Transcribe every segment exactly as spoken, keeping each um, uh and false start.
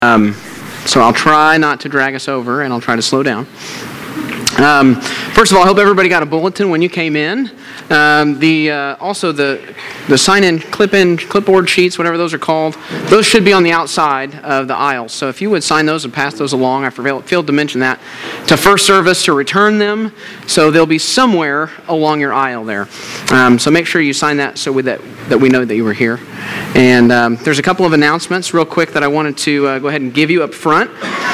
Um, so I'll try not to drag us over, and I'll try to slow down. Um, first of all, I hope everybody got a bulletin when you came in. Um, the uh, also the the sign-in, clip-in, clipboard sheets, whatever those are called, those should be on the outside of the aisles. So if you would sign those and pass those along, I failed to mention that, to First Service to return them. So they'll be somewhere along your aisle there. Um, so make sure you sign that so we, that that we know that you were here. And um, there's a couple of announcements real quick that I wanted to uh, go ahead and give you up front.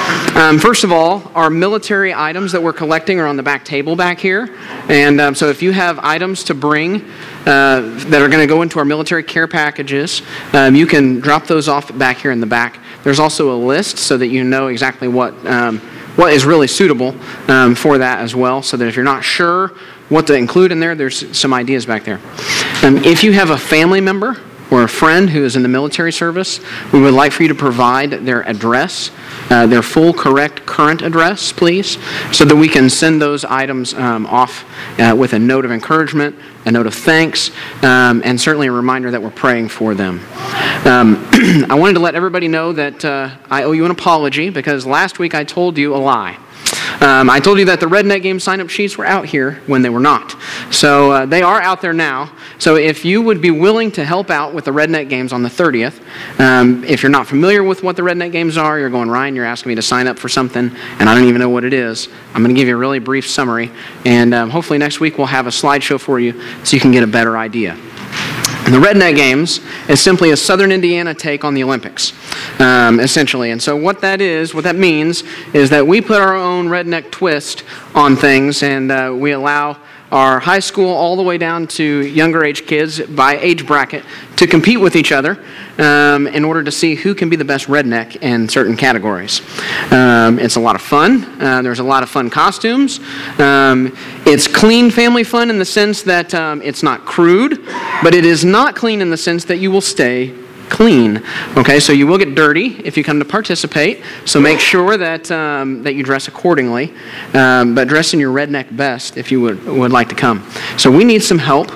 Um, first of all, our military items that we're collecting are on the back table back here. And um, so if you have items to bring uh, that are going to go into our military care packages, um, you can drop those off back here in the back. There's also a list so that you know exactly what um, what is really suitable um, for that as well, so that if you're not sure what to include in there, there's some ideas back there. Um, if you have a family member or a friend who is in the military service, we would like for you to provide their address, uh, their full, correct, current address, please, so that we can send those items um, off uh, with a note of encouragement, a note of thanks, um, and certainly a reminder that we're praying for them. Um, I wanted to let everybody know that uh, I owe you an apology, because last week I told you a lie. Um, I told you that the Redneck Game sign-up sheets were out here when they were not. So uh, they are out there now. So if you would be willing to help out with the Redneck Games on the thirtieth, um, if you're not familiar with what the Redneck Games are, you're going, Ryan, you're asking me to sign up for something, and I don't even know what it is. I'm going to give you a really brief summary, and um, hopefully next week we'll have a slideshow for you so you can get a better idea. The Redneck Games is simply a Southern Indiana take on the Olympics, um, essentially. And so what that is, what that means, is that we put our own redneck twist on things, and uh, we allow our high school all the way down to younger age kids by age bracket to compete with each other um, in order to see who can be the best redneck in certain categories. Um, it's a lot of fun. Uh, there's a lot of fun costumes. Um, it's clean family fun in the sense that um, it's not crude, but it is not clean in the sense that you will stay clean. Okay, so you will get dirty if you come to participate, so make sure that um, that you dress accordingly, um, but dress in your redneck best if you would, would like to come. So we need some help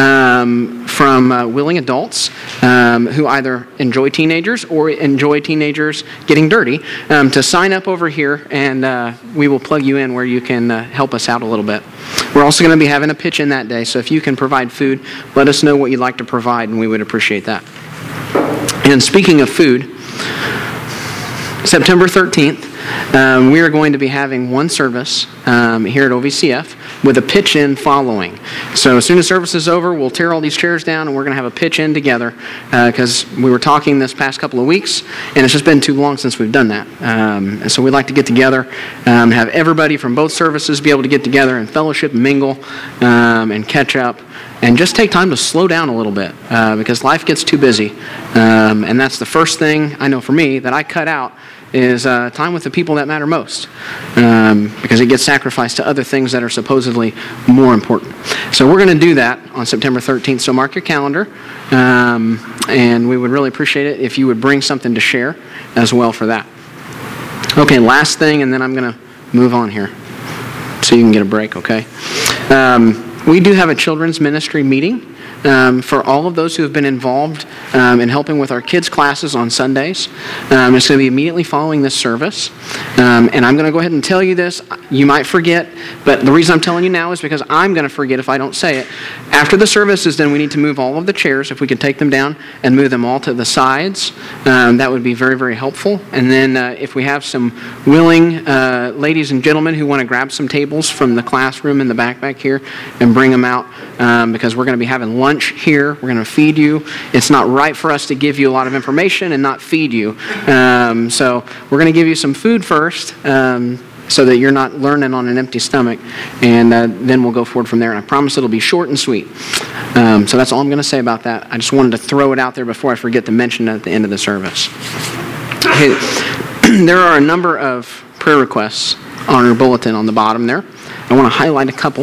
um, from uh, willing adults um, who either enjoy teenagers or enjoy teenagers getting dirty um, to sign up over here, and uh, we will plug you in where you can uh, help us out a little bit. We're also going to be having a pitch-in that day, so if you can provide food, let us know what you'd like to provide, and we would appreciate that. And speaking of food, September thirteenth, um, we are going to be having one service um, here at O V C F with a pitch-in following. So as soon as service is over, we'll tear all these chairs down and we're going to have a pitch-in together because uh, we were talking this past couple of weeks and it's just been too long since we've done that. Um, and so we'd like to get together, um, have everybody from both services be able to get together and fellowship and mingle um, and catch up. And just take time to slow down a little bit uh, because life gets too busy. Um, and that's the first thing I know for me that I cut out is uh, time with the people that matter most um, because it gets sacrificed to other things that are supposedly more important. So we're going to do that on September thirteenth. So mark your calendar. Um, and we would really appreciate it if you would bring something to share as well for that. Okay, last thing, and then I'm going to move on here so you can get a break, okay? Um, We do have a children's ministry meeting um, for all of those who have been involved um, in helping with our kids' classes on Sundays. Um, it's going to be immediately following this service. Um, and I'm going to go ahead and tell you this. You might forget, but the reason I'm telling you now is because I'm going to forget if I don't say it. After the services, then we need to move all of the chairs, if we could take them down and move them all to the sides. Um, that would be very, very helpful. And then uh, if we have some willing uh, ladies and gentlemen who want to grab some tables from the classroom in the back back here and bring them out um, because we're going to be having lunch here. We're going to feed you. It's not right for us to give you a lot of information and not feed you. Um, so we're going to give you some food first um, so that you're not learning on an empty stomach, and uh, then we'll go forward from there. And I promise it'll be short and sweet. Um, so that's all I'm going to say about that. I just wanted to throw it out there before I forget to mention it at the end of the service. Okay. There are a number of prayer requests on our bulletin on the bottom there. I want to highlight a couple.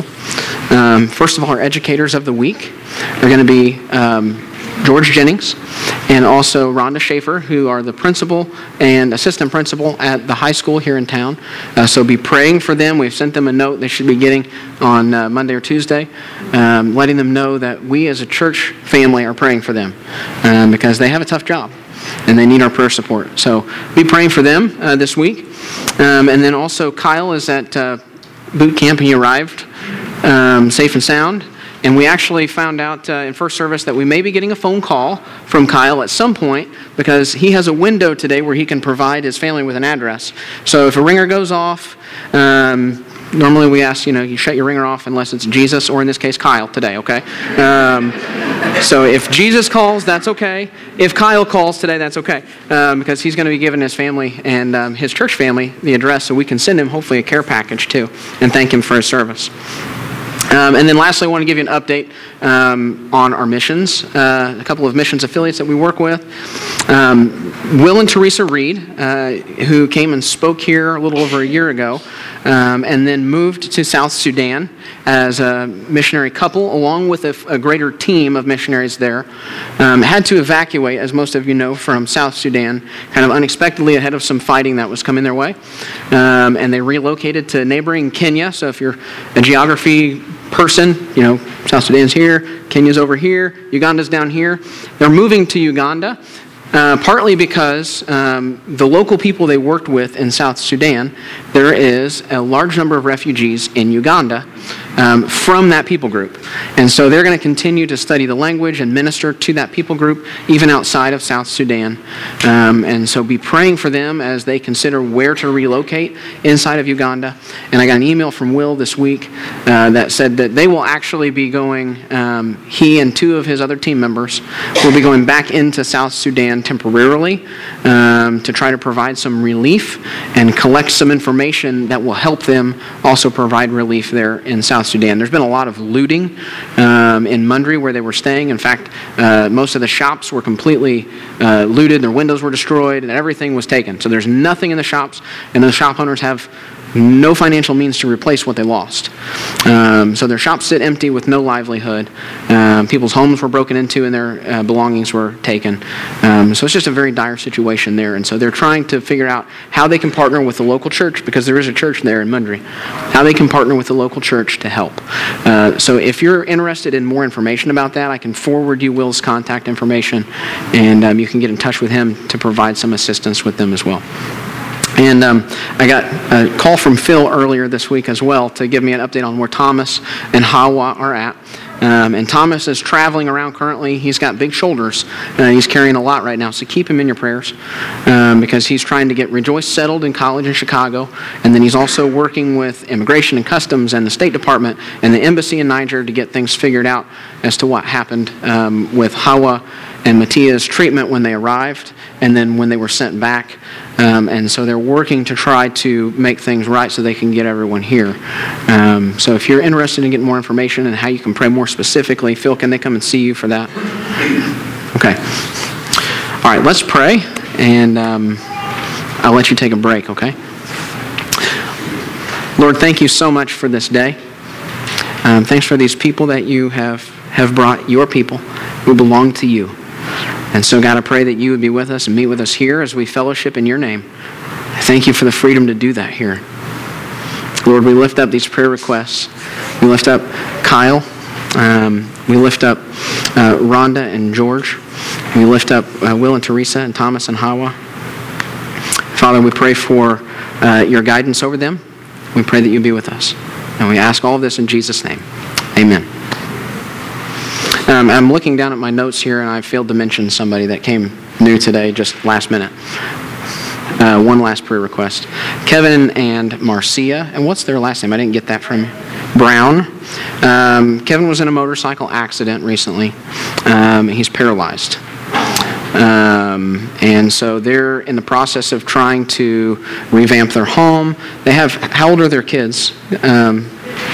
Um, first of all, our educators of the week are going to be um, George Jennings and also Rhonda Schaefer, who are the principal and assistant principal at the high school here in town. Uh, so be praying for them. We've sent them a note they should be getting on uh, Monday or Tuesday, um, letting them know that we as a church family are praying for them um, because they have a tough job. and they need our prayer support. So be praying for them uh, this week. Um, and then also Kyle is at uh, boot camp. He arrived um, safe and sound. And we actually found out uh, in first service that we may be getting a phone call from Kyle at some point because he has a window today where he can provide his family with an address. So if a ringer goes off, um, normally we ask, you know, you shut your ringer off unless it's Jesus or in this case Kyle today, okay? Um, so if Jesus calls, that's okay. If Kyle calls today, that's okay um, because he's going to be giving his family and um, his church family the address so we can send him hopefully a care package too and thank him for his service. Um, and then lastly, I want to give you an update um, on our missions, uh, a couple of missions affiliates that we work with. Um, Will and Teresa Reed, uh, who came and spoke here a little over a year ago, um, and then moved to South Sudan as a missionary couple, along with a, a greater team of missionaries there, um, had to evacuate, as most of you know, from South Sudan, kind of unexpectedly ahead of some fighting that was coming their way. Um, and they relocated to neighboring Kenya. So if you're a geography person, you know, South Sudan's here, Kenya's over here, Uganda's down here. They're moving to Uganda, uh, partly because um, the local people they worked with in South Sudan, there is a large number of refugees in Uganda um, from that people group. And so they're going to continue to study the language and minister to that people group, even outside of South Sudan. Um, and so be praying for them as they consider where to relocate inside of Uganda. And I got an email from Will this week uh, that said that they will actually be going, um, he and two of his other team members will be going back into South Sudan temporarily um, to try to provide some relief and collect some information that will help them also provide relief there in South Sudan. There's been a lot of looting um, in Mundry where they were staying. In fact, uh, most of the shops were completely uh, looted, their windows were destroyed, and everything was taken. So there's nothing in the shops, and the shop owners have no financial means to replace what they lost. Um, so their shops sit empty with no livelihood. Um, people's homes were broken into and their uh, belongings were taken. Um, so it's just a very dire situation there. And so they're trying to figure out how they can partner with the local church, because there is a church there in Mundry, how they can partner with the local church to help. Uh, so if you're interested in more information about that, I can forward you Will's contact information, and um, you can get in touch with him to provide some assistance with them as well. And um, I got a call from Phil earlier this week as well to give me an update on where Thomas and Hawa are at. Um, and Thomas is traveling around currently. He's got big shoulders. Uh, he's carrying a lot right now, so keep him in your prayers um, because he's trying to get Rejoice settled in college in Chicago. And then he's also working with Immigration and Customs and the State Department and the embassy in Niger to get things figured out as to what happened um, with Hawa and Matia's treatment when they arrived and then when they were sent back. Um, and so they're working to try to make things right so they can get everyone here. Um, so if you're interested in getting more information and how you can pray more specifically, Phil, can they come and see you for that? Okay. All right, let's pray, and um, I'll let you take a break, okay? Lord, thank you so much for this day. Um, thanks for these people that you have, have brought, your people who belong to you. And so, God, I pray that you would be with us and meet with us here as we fellowship in your name. I thank you for the freedom to do that here. Lord, we lift up these prayer requests. We lift up Kyle. Um, we lift up uh, Rhonda and George. We lift up uh, Will and Teresa and Thomas and Hawa. Father, we pray for uh, your guidance over them. We pray that you be with us. And we ask all of this in Jesus' name. Amen. Um, I'm looking down at my notes here, and I failed to mention somebody that came new today, just last minute. Uh, one last prayer request. Kevin and Marcia, and what's their last name? I didn't get that from you. Brown. Um, Kevin was in a motorcycle accident recently. Um, he's paralyzed. Um, and so they're in the process of trying to revamp their home. They have, how old are their kids? Um,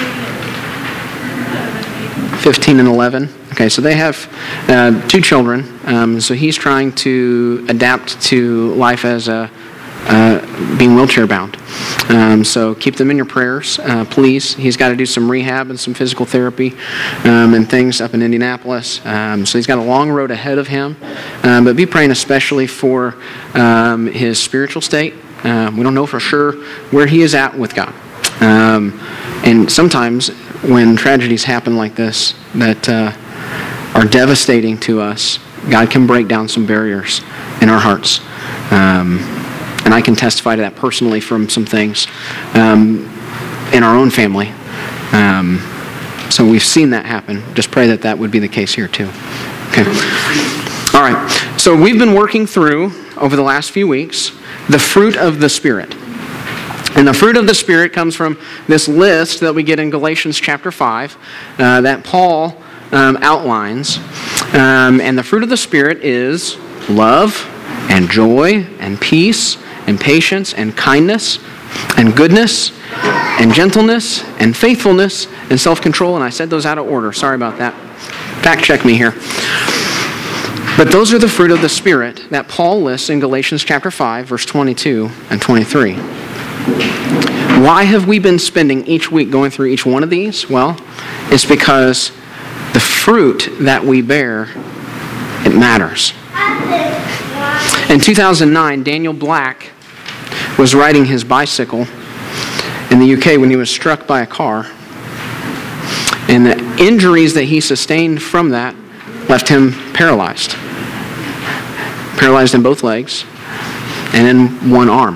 fifteen and eleven. Okay, so they have uh, two children. Um, so he's trying to adapt to life as a uh, being wheelchair bound. Um, so keep them in your prayers, uh, please. He's got to do some rehab and some physical therapy um, and things up in Indianapolis. Um, so he's got a long road ahead of him. Um, but be praying especially for um, his spiritual state. Uh, we don't know for sure where he is at with God. Um, and sometimes when tragedies happen like this that uh, are devastating to us, God can break down some barriers in our hearts. Um, and I can testify to that personally from some things um, in our own family. Um, so we've seen that happen. Just pray that that would be the case here too. Okay. All right. So we've been working through, over the last few weeks, the fruit of the Spirit. And the fruit of the Spirit comes from this list that we get in Galatians chapter five uh, that Paul um, outlines. Um, and the fruit of the Spirit is love and joy and peace and patience and kindness and goodness and gentleness and faithfulness and self-control. And I said those out of order. Sorry about that. Fact check me here. But those are the fruit of the Spirit that Paul lists in Galatians chapter five, verse twenty-two and twenty-three. Why have we been spending each week going through each one of these? Well, it's because the fruit that we bear, it matters. In two thousand nine, Daniel Black was riding his bicycle in the U K when he was struck by a car. And the injuries that he sustained from that left him paralyzed. Paralyzed in both legs and in one arm.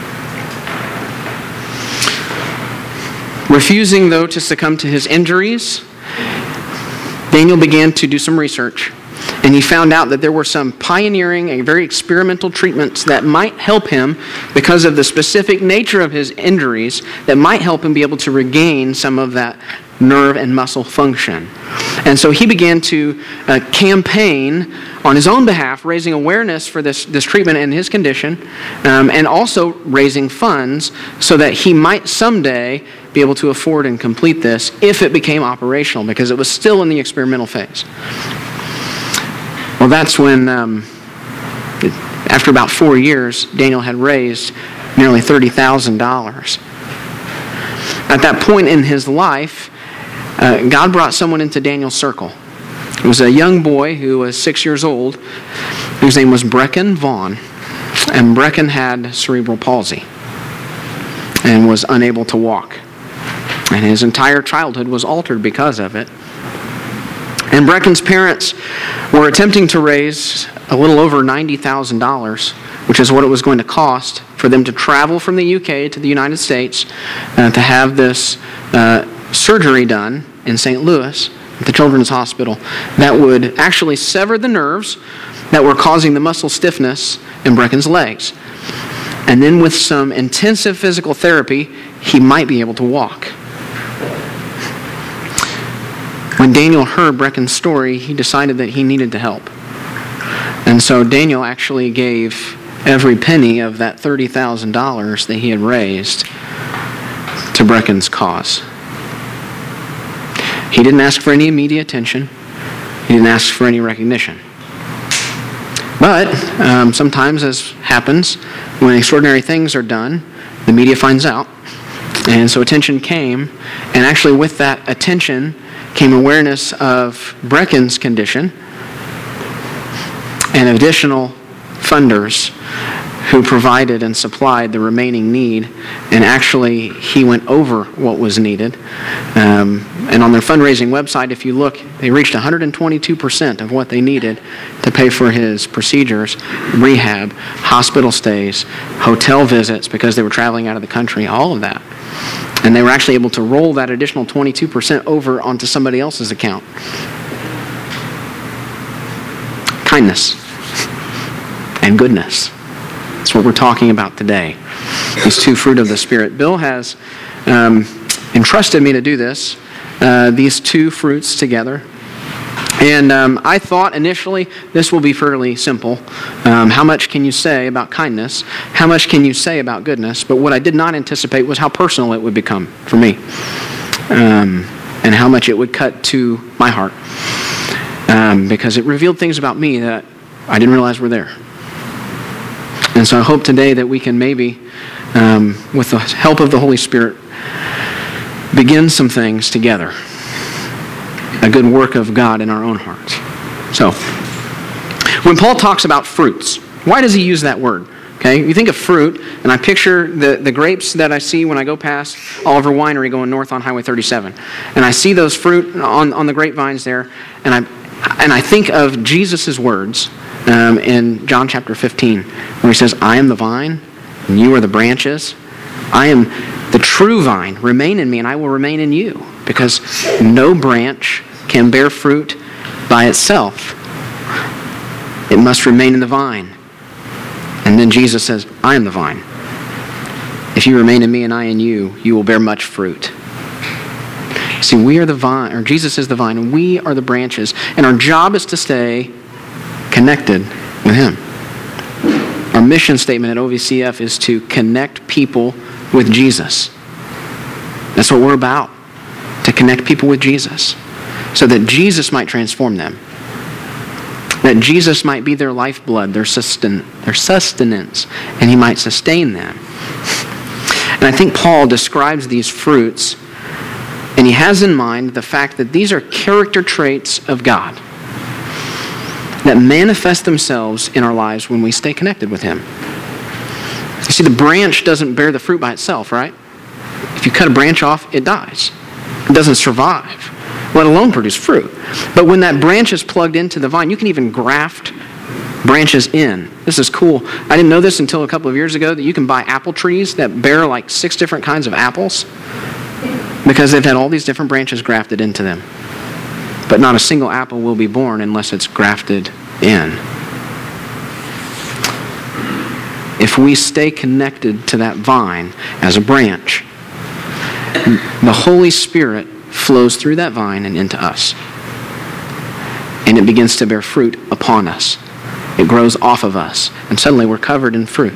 Refusing, though, to succumb to his injuries, Daniel began to do some research, and he found out that there were some pioneering and very experimental treatments that might help him because of the specific nature of his injuries, that might help him be able to regain some of that nerve and muscle function. And so he began to uh, campaign on his own behalf, raising awareness for this, this treatment and his condition, um, and also raising funds so that he might someday be able to afford and complete this if it became operational, because it was still in the experimental phase. Well, that's when, um, after about four years, Daniel had raised nearly thirty thousand dollars. At that point in his life, uh, God brought someone into Daniel's circle. It was a young boy who was six years old, whose name was Brecken Vaughn. And Brecken had cerebral palsy and was unable to walk. And his entire childhood was altered because of it. And Brecken's parents were attempting to raise a little over ninety thousand dollars, which is what it was going to cost for them to travel from the U K to the United States uh, to have this uh, surgery done in Saint Louis at the Children's Hospital that would actually sever the nerves that were causing the muscle stiffness in Brecken's legs. And then with some intensive physical therapy, he might be able to walk. When Daniel heard Brecken's story, he decided that he needed to help. And so Daniel actually gave every penny of that thirty thousand dollars that he had raised to Brecken's cause. He didn't ask for any immediate attention. He didn't ask for any recognition. But um, sometimes, as happens, when extraordinary things are done, the media finds out. And so attention came, and actually with that attention came awareness of Brecken's condition and additional funders who provided and supplied the remaining need. And actually, he went over what was needed. Um, and on their fundraising website, if you look, they reached one hundred twenty-two percent of what they needed to pay for his procedures, rehab, hospital stays, hotel visits because they were traveling out of the country, all of that. And they were actually able to roll that additional twenty-two percent over onto somebody else's account. Kindness and goodness. That's what we're talking about today. These two fruit of the Spirit. Bill has um, entrusted me to do this, uh, these two fruits together. And um, I thought initially this will be fairly simple. Um, how much can you say about kindness? How much can you say about goodness? But what I did not anticipate was how personal it would become for me. Um, and how much it would cut to my heart. Um, because it revealed things about me that I didn't realize were there. And so I hope today that we can maybe, um, with the help of the Holy Spirit, begin some things together. A good work of God in our own hearts. So, when Paul talks about fruits, why does he use that word? Okay, you think of fruit, and I picture the, the grapes that I see when I go past Oliver Winery going north on Highway thirty-seven. And I see those fruit on, on the grapevines there, and I And I think of Jesus' words um, in John chapter fifteen, where he says, I am the vine, and you are the branches. I am the true vine. Remain in me, and I will remain in you. Because no branch can bear fruit by itself. It must remain in the vine. And then Jesus says, I am the vine. If you remain in me and I in you, you will bear much fruit. See, we are the vine, or Jesus is the vine, and we are the branches. And our job is to stay connected with him. Our mission statement at O V C F is to connect people with Jesus. That's what we're about. To connect people with Jesus. So that Jesus might transform them. That Jesus might be their lifeblood, their susten- their sustenance, and he might sustain them. And I think Paul describes these fruits, and he has in mind the fact that these are character traits of God that manifest themselves in our lives when we stay connected with him. You see, the branch doesn't bear the fruit by itself, right? If you cut a branch off, it dies. It doesn't survive, let alone produce fruit. But when that branch is plugged into the vine, you can even graft branches in. This is cool. I didn't know this until a couple of years ago, that you can buy apple trees that bear like six different kinds of apples because they've had all these different branches grafted into them. But not a single apple will be born unless it's grafted in. If we stay connected to that vine as a branch, the Holy Spirit flows through that vine and into us. And it begins to bear fruit upon us. It grows off of us. And suddenly we're covered in fruit.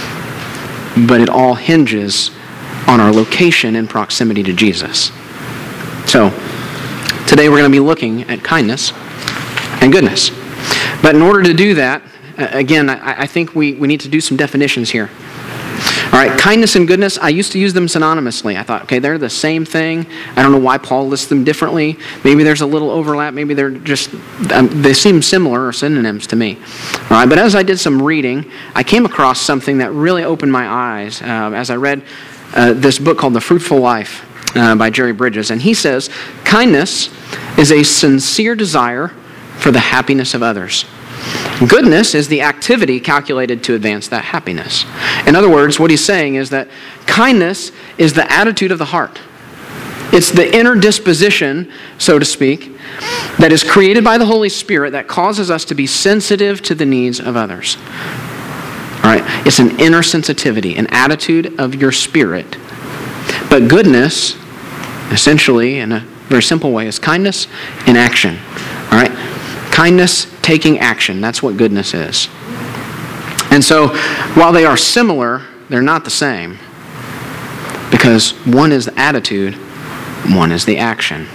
But it all hinges on our location and proximity to Jesus. So, today we're going to be looking at kindness and goodness. But in order to do that, again, I, I think we, we need to do some definitions here. All right, kindness and goodness, I used to use them synonymously. I thought, okay, they're the same thing. I don't know why Paul lists them differently. Maybe there's a little overlap. Maybe they're just, um, they seem similar or synonyms to me. All right, but as I did some reading, I came across something that really opened my eyes uh, as I read uh, this book called The Fruitful Life uh, by Jerry Bridges. And he says, kindness is a sincere desire for the happiness of others. Goodness is the activity calculated to advance that happiness. In other words, what he's saying is that kindness is the attitude of the heart. It's the inner disposition, so to speak, that is created by the Holy Spirit that causes us to be sensitive to the needs of others. All right? It's an inner sensitivity, an attitude of your spirit. But goodness, essentially, in a very simple way, is kindness in action. All right? Kindness taking action. That's what goodness is. And so, while they are similar, they're not the same. Because one is the attitude, one is the action.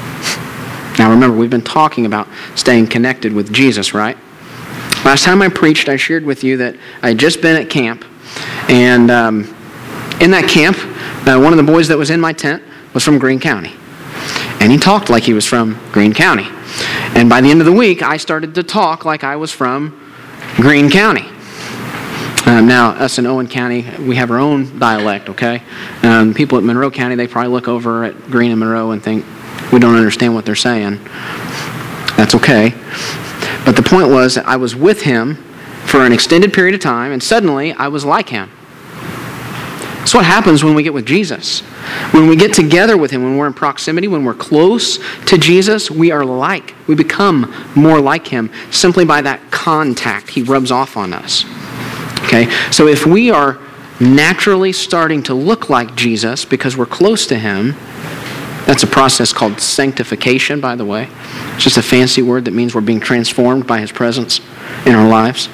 Now remember, we've been talking about staying connected with Jesus, right? Last time I preached, I shared with you that I had just been at camp. And um, in that camp, uh, one of the boys that was in my tent was from Greene County. And he talked like he was from Greene County. And by the end of the week, I started to talk like I was from Greene County. Um, now, us in Owen County, we have our own dialect, okay? Um, people at Monroe County, they probably look over at Greene and Monroe and think, we don't understand what they're saying. That's okay. But the point was that I was with him for an extended period of time, and suddenly I was like him. That's what happens when we get with Jesus. When we get together with him, when we're in proximity, when we're close to Jesus, we are like, we become more like him simply by that contact he rubs off on us. Okay? So if we are naturally starting to look like Jesus because we're close to him, that's a process called sanctification, by the way. It's just a fancy word that means we're being transformed by his presence in our lives.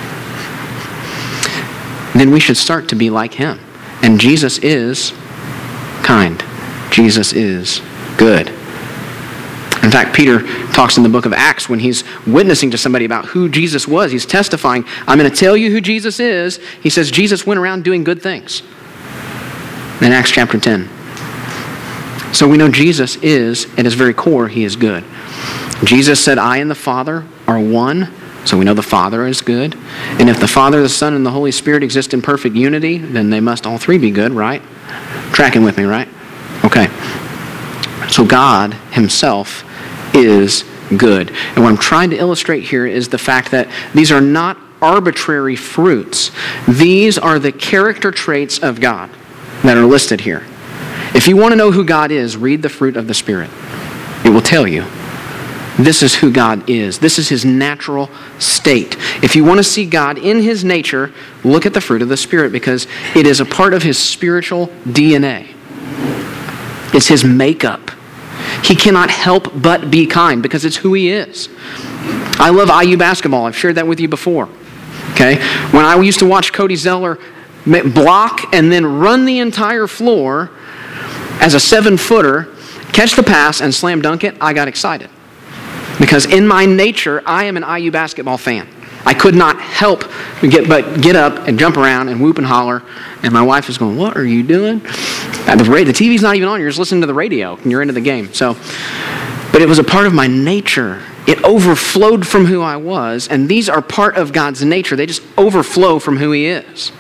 Then we should start to be like him. And Jesus is kind. Jesus is good. In fact, Peter talks in the book of Acts when he's witnessing to somebody about who Jesus was. He's testifying, I'm going to tell you who Jesus is. He says Jesus went around doing good things. In Acts chapter ten. So we know Jesus is, at his very core, he is good. Jesus said, I and the Father are one. So we know the Father is good. And if the Father, the Son, and the Holy Spirit exist in perfect unity, then they must all three be good, right? Tracking with me, right? Okay. So God himself is good. And what I'm trying to illustrate here is the fact that these are not arbitrary fruits. These are the character traits of God that are listed here. If you want to know who God is, read the fruit of the Spirit. It will tell you. This is who God is. This is his natural state. If you want to see God in his nature, look at the fruit of the Spirit, because it is a part of his spiritual D N A. It's his makeup. He cannot help but be kind because it's who he is. I love I U basketball. I've shared that with you before. Okay? When I used to watch Cody Zeller block and then run the entire floor as a seven-footer, catch the pass and slam dunk it, I got excited. Because in my nature, I am an I U basketball fan. I could not help get, but get up and jump around and whoop and holler. And my wife is going, "What are you doing?" The, the T V's not even on. You're just listening to the radio and you're into the game. So, but it was a part of my nature. It overflowed from who I was. And these are part of God's nature. They just overflow from who he is.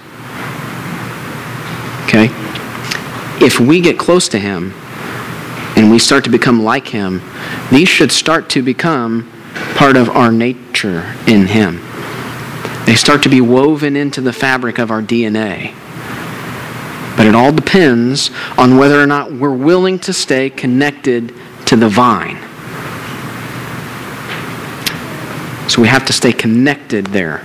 Okay? If we get close to him and we start to become like him, these should start to become part of our nature in him. They start to be woven into the fabric of our D N A. But it all depends on whether or not we're willing to stay connected to the vine. So we have to stay connected there.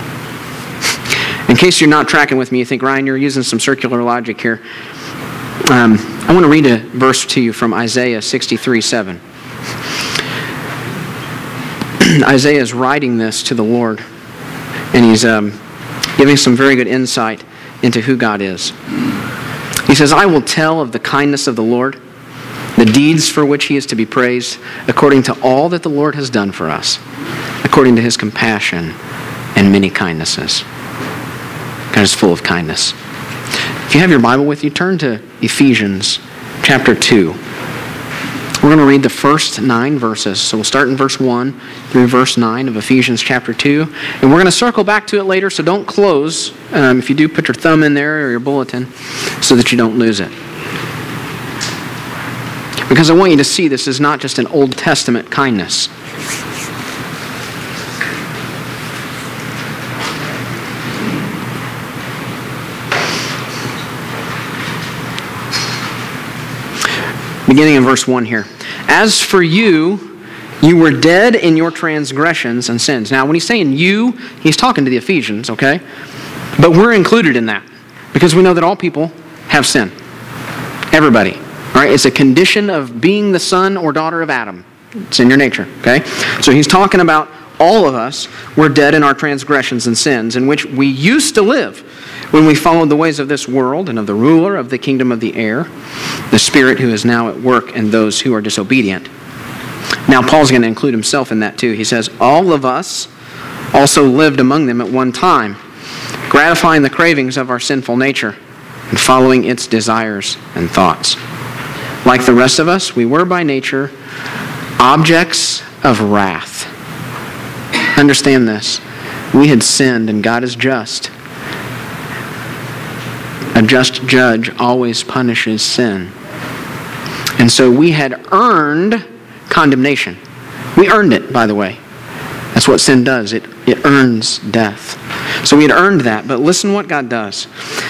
In case you're not tracking with me, you think, Ryan, you're using some circular logic here. Um, I want to read a verse to you from Isaiah sixty-three seven. Isaiah is writing this to the Lord, and he's um, giving some very good insight into who God is. He says, "I will tell of the kindness of the Lord, the deeds for which he is to be praised, according to all that the Lord has done for us, according to his compassion and many kindnesses." God is full of kindness. If you have your Bible with you, turn to Ephesians chapter two. We're going to read the first nine verses. So we'll start in verse one through verse nine of Ephesians chapter two. And we're going to circle back to it later, so don't close. Um, if you do, put your thumb in there or your bulletin so that you don't lose it. Because I want you to see this is not just an Old Testament kindness. Beginning in verse one here. "As for you, you were dead in your transgressions and sins." Now, when he's saying you, he's talking to the Ephesians, okay? But we're included in that because we know that all people have sin. Everybody. All right? It's a condition of being the son or daughter of Adam. It's in your nature, okay? So he's talking about all of us were dead in our transgressions and sins in which we used to live when we followed the ways of this world and of the ruler of the kingdom of the air, the spirit who is now at work in those who are disobedient. Now, Paul's going to include himself in that too. He says, "All of us also lived among them at one time, gratifying the cravings of our sinful nature and following its desires and thoughts. Like the rest of us, we were by nature objects of wrath." Understand this. We had sinned, and God is just. A just judge always punishes sin. And so we had earned condemnation. We earned it, by the way. That's what sin does. It, it earns death. So we had earned that, but listen what God does.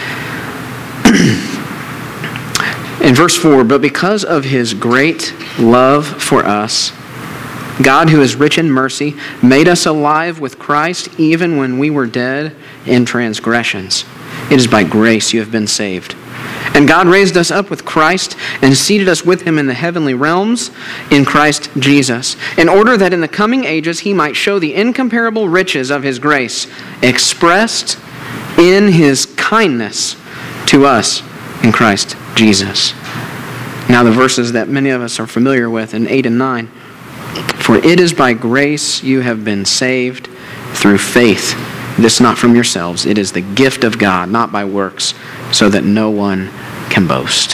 In verse four, "But because of his great love for us, God, who is rich in mercy, made us alive with Christ even when we were dead in transgressions. It is by grace you have been saved. And God raised us up with Christ and seated us with him in the heavenly realms in Christ Jesus, in order that in the coming ages he might show the incomparable riches of his grace, expressed in his kindness to us in Christ Jesus." Now the verses that many of us are familiar with in eight and nine. "For it is by grace you have been saved through faith. This not from yourselves. It is the gift of God, not by works, so that no one can boast."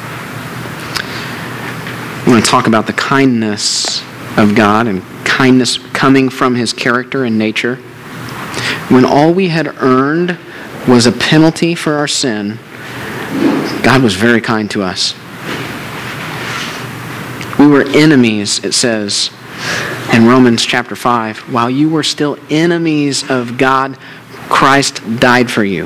I want to talk about the kindness of God and kindness coming from his character and nature. When all we had earned was a penalty for our sin, God was very kind to us. We were enemies, it says, In Romans chapter five, while you were still enemies of God, Christ died for you.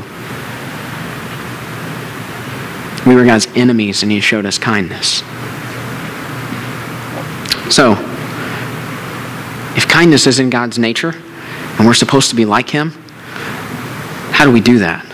We were God's enemies, and he showed us kindness. So, if kindness is in God's nature, and we're supposed to be like him, how do we do that?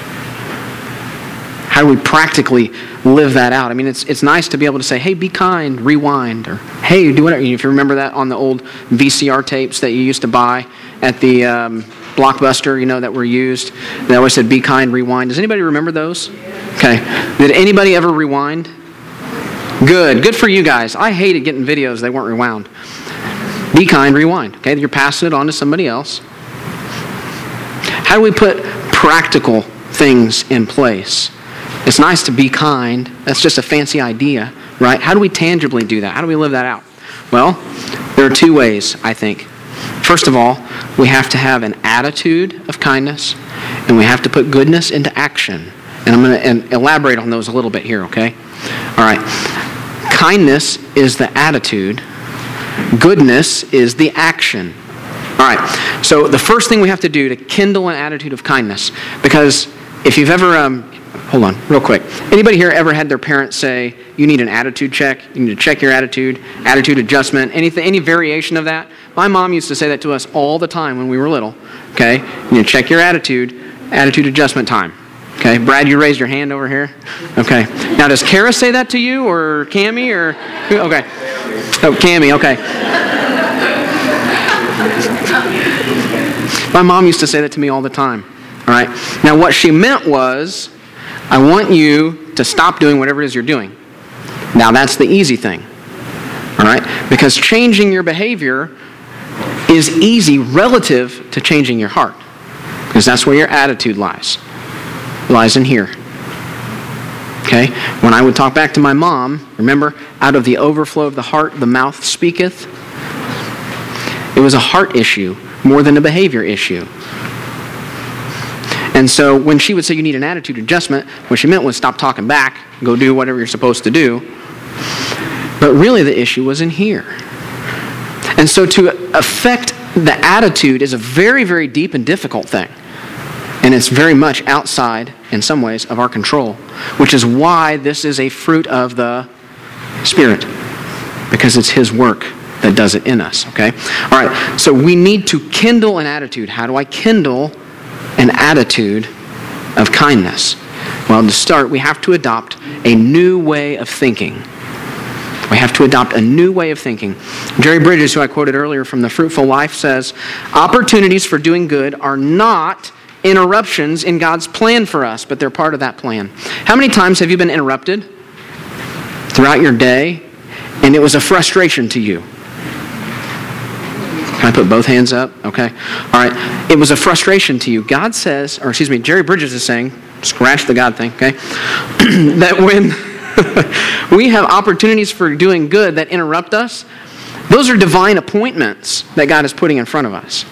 How do we practically live that out? I mean, it's it's nice to be able to say, hey, be kind, rewind, or hey, do whatever. If you remember that on the old V C R tapes that you used to buy at the um, Blockbuster, you know, that were used, they always said, be kind, rewind. Does anybody remember those? Okay. Did anybody ever rewind? Good. Good for you guys. I hated getting videos that weren't rewound. Be kind, rewind. Okay, you're passing it on to somebody else. How do we put practical things in place? It's nice to be kind. That's just a fancy idea, right? How do we tangibly do that? How do we live that out? Well, there are two ways, I think. First of all, we have to have an attitude of kindness, and we have to put goodness into action. And I'm going to elaborate on those a little bit here, okay? All right. Kindness is the attitude. Goodness is the action. All right. So the first thing we have to do to kindle an attitude of kindness, because if you've ever, um, hold on, real quick. Anybody here ever had their parents say, you need an attitude check? You need to check your attitude, attitude adjustment, anything, any variation of that? My mom used to say that to us all the time when we were little. Okay? You need to check your attitude, attitude adjustment time. Okay, Brad, you raised your hand over here. Okay. Now, does Kara say that to you, or Cammie, or okay? Oh, Cammie. Okay. My mom used to say that to me all the time. All right. Now, what she meant was, I want you to stop doing whatever it is you're doing. Now, that's the easy thing. All right, because changing your behavior is easy relative to changing your heart, because that's where your attitude lies. lies in here. Okay? When I would talk back to my mom, remember, out of the overflow of the heart, the mouth speaketh. It was a heart issue more than a behavior issue. And so when she would say you need an attitude adjustment, what she meant was stop talking back, go do whatever you're supposed to do. But really the issue was in here. And so to affect the attitude is a very, very deep and difficult thing. And it's very much outside, in some ways, of our control, which is why this is a fruit of the Spirit, because it's his work that does it in us, okay? All right, so we need to kindle an attitude. How do I kindle an attitude of kindness? Well, to start, we have to adopt a new way of thinking. We have to adopt a new way of thinking. Jerry Bridges, who I quoted earlier from The Fruitful Life, says, opportunities for doing good are not interruptions in God's plan for us, but they're part of that plan. How many times have you been interrupted throughout your day, and it was a frustration to you? Can I put both hands up? Okay. All right. It was a frustration to you. God says, or excuse me, Jerry Bridges is saying, scratch the God thing, okay, that when we have opportunities for doing good that interrupt us, those are divine appointments that God is putting in front of us.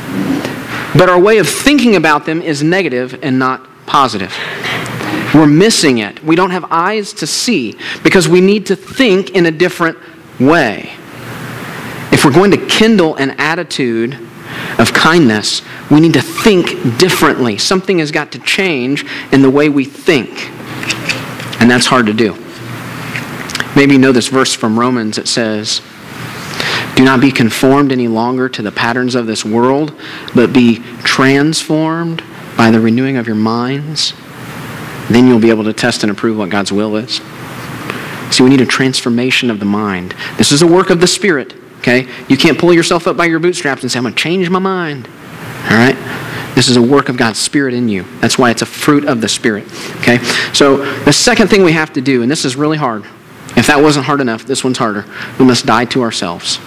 But our way of thinking about them is negative and not positive. We're missing it. We don't have eyes to see because we need to think in a different way. If we're going to kindle an attitude of kindness, we need to think differently. Something has got to change in the way we think. And that's hard to do. Maybe you know this verse from Romans that says, do not be conformed any longer to the patterns of this world, but be transformed by the renewing of your minds. Then you'll be able to test and approve what God's will is. See, we need a transformation of the mind. This is a work of the Spirit, okay? You can't pull yourself up by your bootstraps and say, I'm going to change my mind, all right? This is a work of God's Spirit in you. That's why it's a fruit of the Spirit, okay? So the second thing we have to do, and this is really hard. If that wasn't hard enough, this one's harder. We must die to ourselves.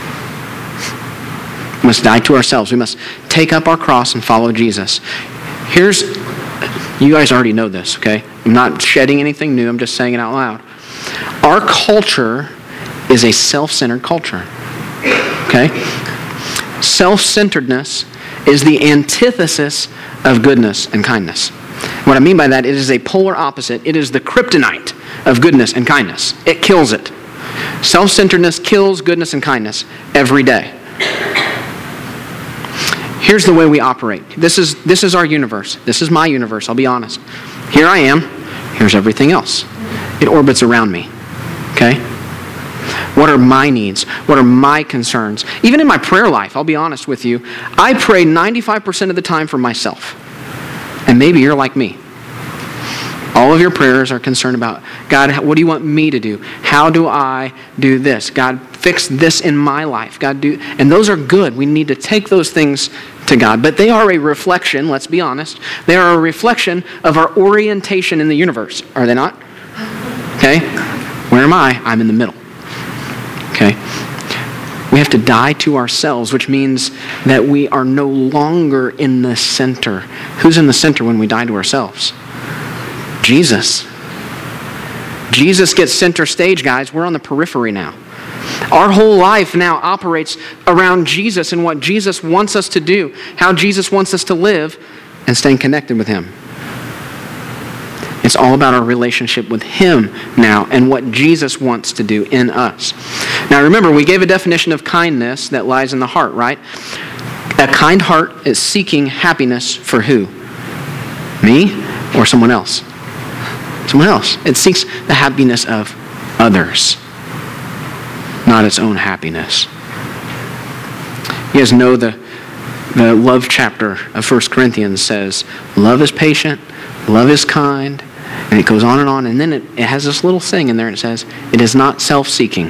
We must die to ourselves. We must take up our cross and follow Jesus. Here's, you guys already know this, okay? I'm not shedding anything new. I'm just saying it out loud. Our culture is a self-centered culture, okay? Self-centeredness is the antithesis of goodness and kindness. What I mean by that, it is a polar opposite. It is the kryptonite of goodness and kindness. It kills it. Self-centeredness kills goodness and kindness every day. Here's the way we operate. This is, this is our universe. This is my universe, I'll be honest. Here I am. Here's everything else. It orbits around me. Okay? What are my needs? What are my concerns? Even in my prayer life, I'll be honest with you, I pray ninety-five percent of the time for myself. And maybe you're like me. All of your prayers are concerned about, God, what do you want me to do? How do I do this? God, fix this in my life. God, do, and those are good. We need to take those things to God. But they are a reflection, let's be honest, they are a reflection of our orientation in the universe. Are they not? Okay? Where am I? I'm in the middle. Okay? We have to die to ourselves, which means that we are no longer in the center. Who's in the center when we die to ourselves? Jesus. Jesus gets center stage, guys. We're on the periphery now. Our whole life now operates around Jesus and what Jesus wants us to do, how Jesus wants us to live, and staying connected with Him. It's all about our relationship with Him now and what Jesus wants to do in us. Now remember, we gave a definition of kindness that lies in the heart, right? A kind heart is seeking happiness for who? Me or someone else? Someone else. It seeks the happiness of others, not its own happiness. You guys know the, the love chapter of First Corinthians says, love is patient, love is kind, and it goes on and on, and then it, it has this little thing in there, and it says, it is not self-seeking.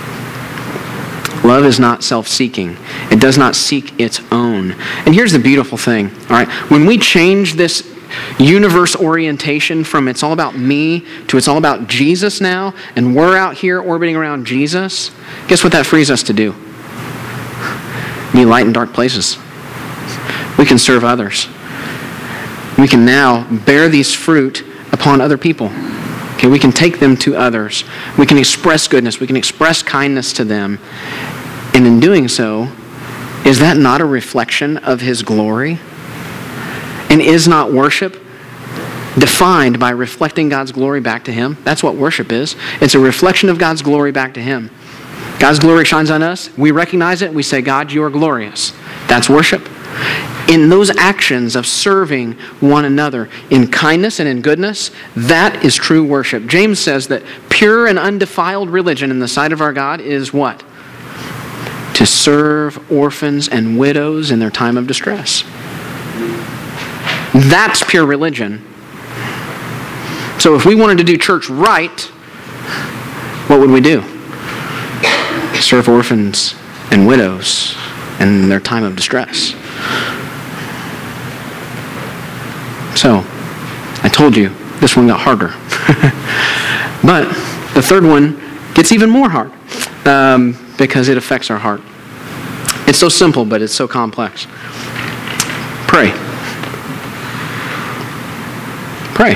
Love is not self-seeking. It does not seek its own. And here's the beautiful thing, all right? When we change this universe orientation from it's all about me to it's all about Jesus now, and we're out here orbiting around Jesus, guess what that frees us to do? Be light in dark places. We can serve others. We can now bear these fruit upon other people. Okay, we can take them to others. We can express goodness. We can express kindness to them. And in doing so, is that not a reflection of His glory? And is not worship defined by reflecting God's glory back to Him? That's what worship is. It's a reflection of God's glory back to Him. God's glory shines on us. We recognize it. We say, God, you are glorious. That's worship. In those actions of serving one another in kindness and in goodness, that is true worship. James says that pure and undefiled religion in the sight of our God is what? To serve orphans and widows in their time of distress. That's pure religion. So if we wanted to do church right, what would we do? Serve orphans and widows in their time of distress. So, I told you, this one got harder. But the third one gets even more hard um, because it affects our heart. It's so simple, but it's so complex. Pray. Pray.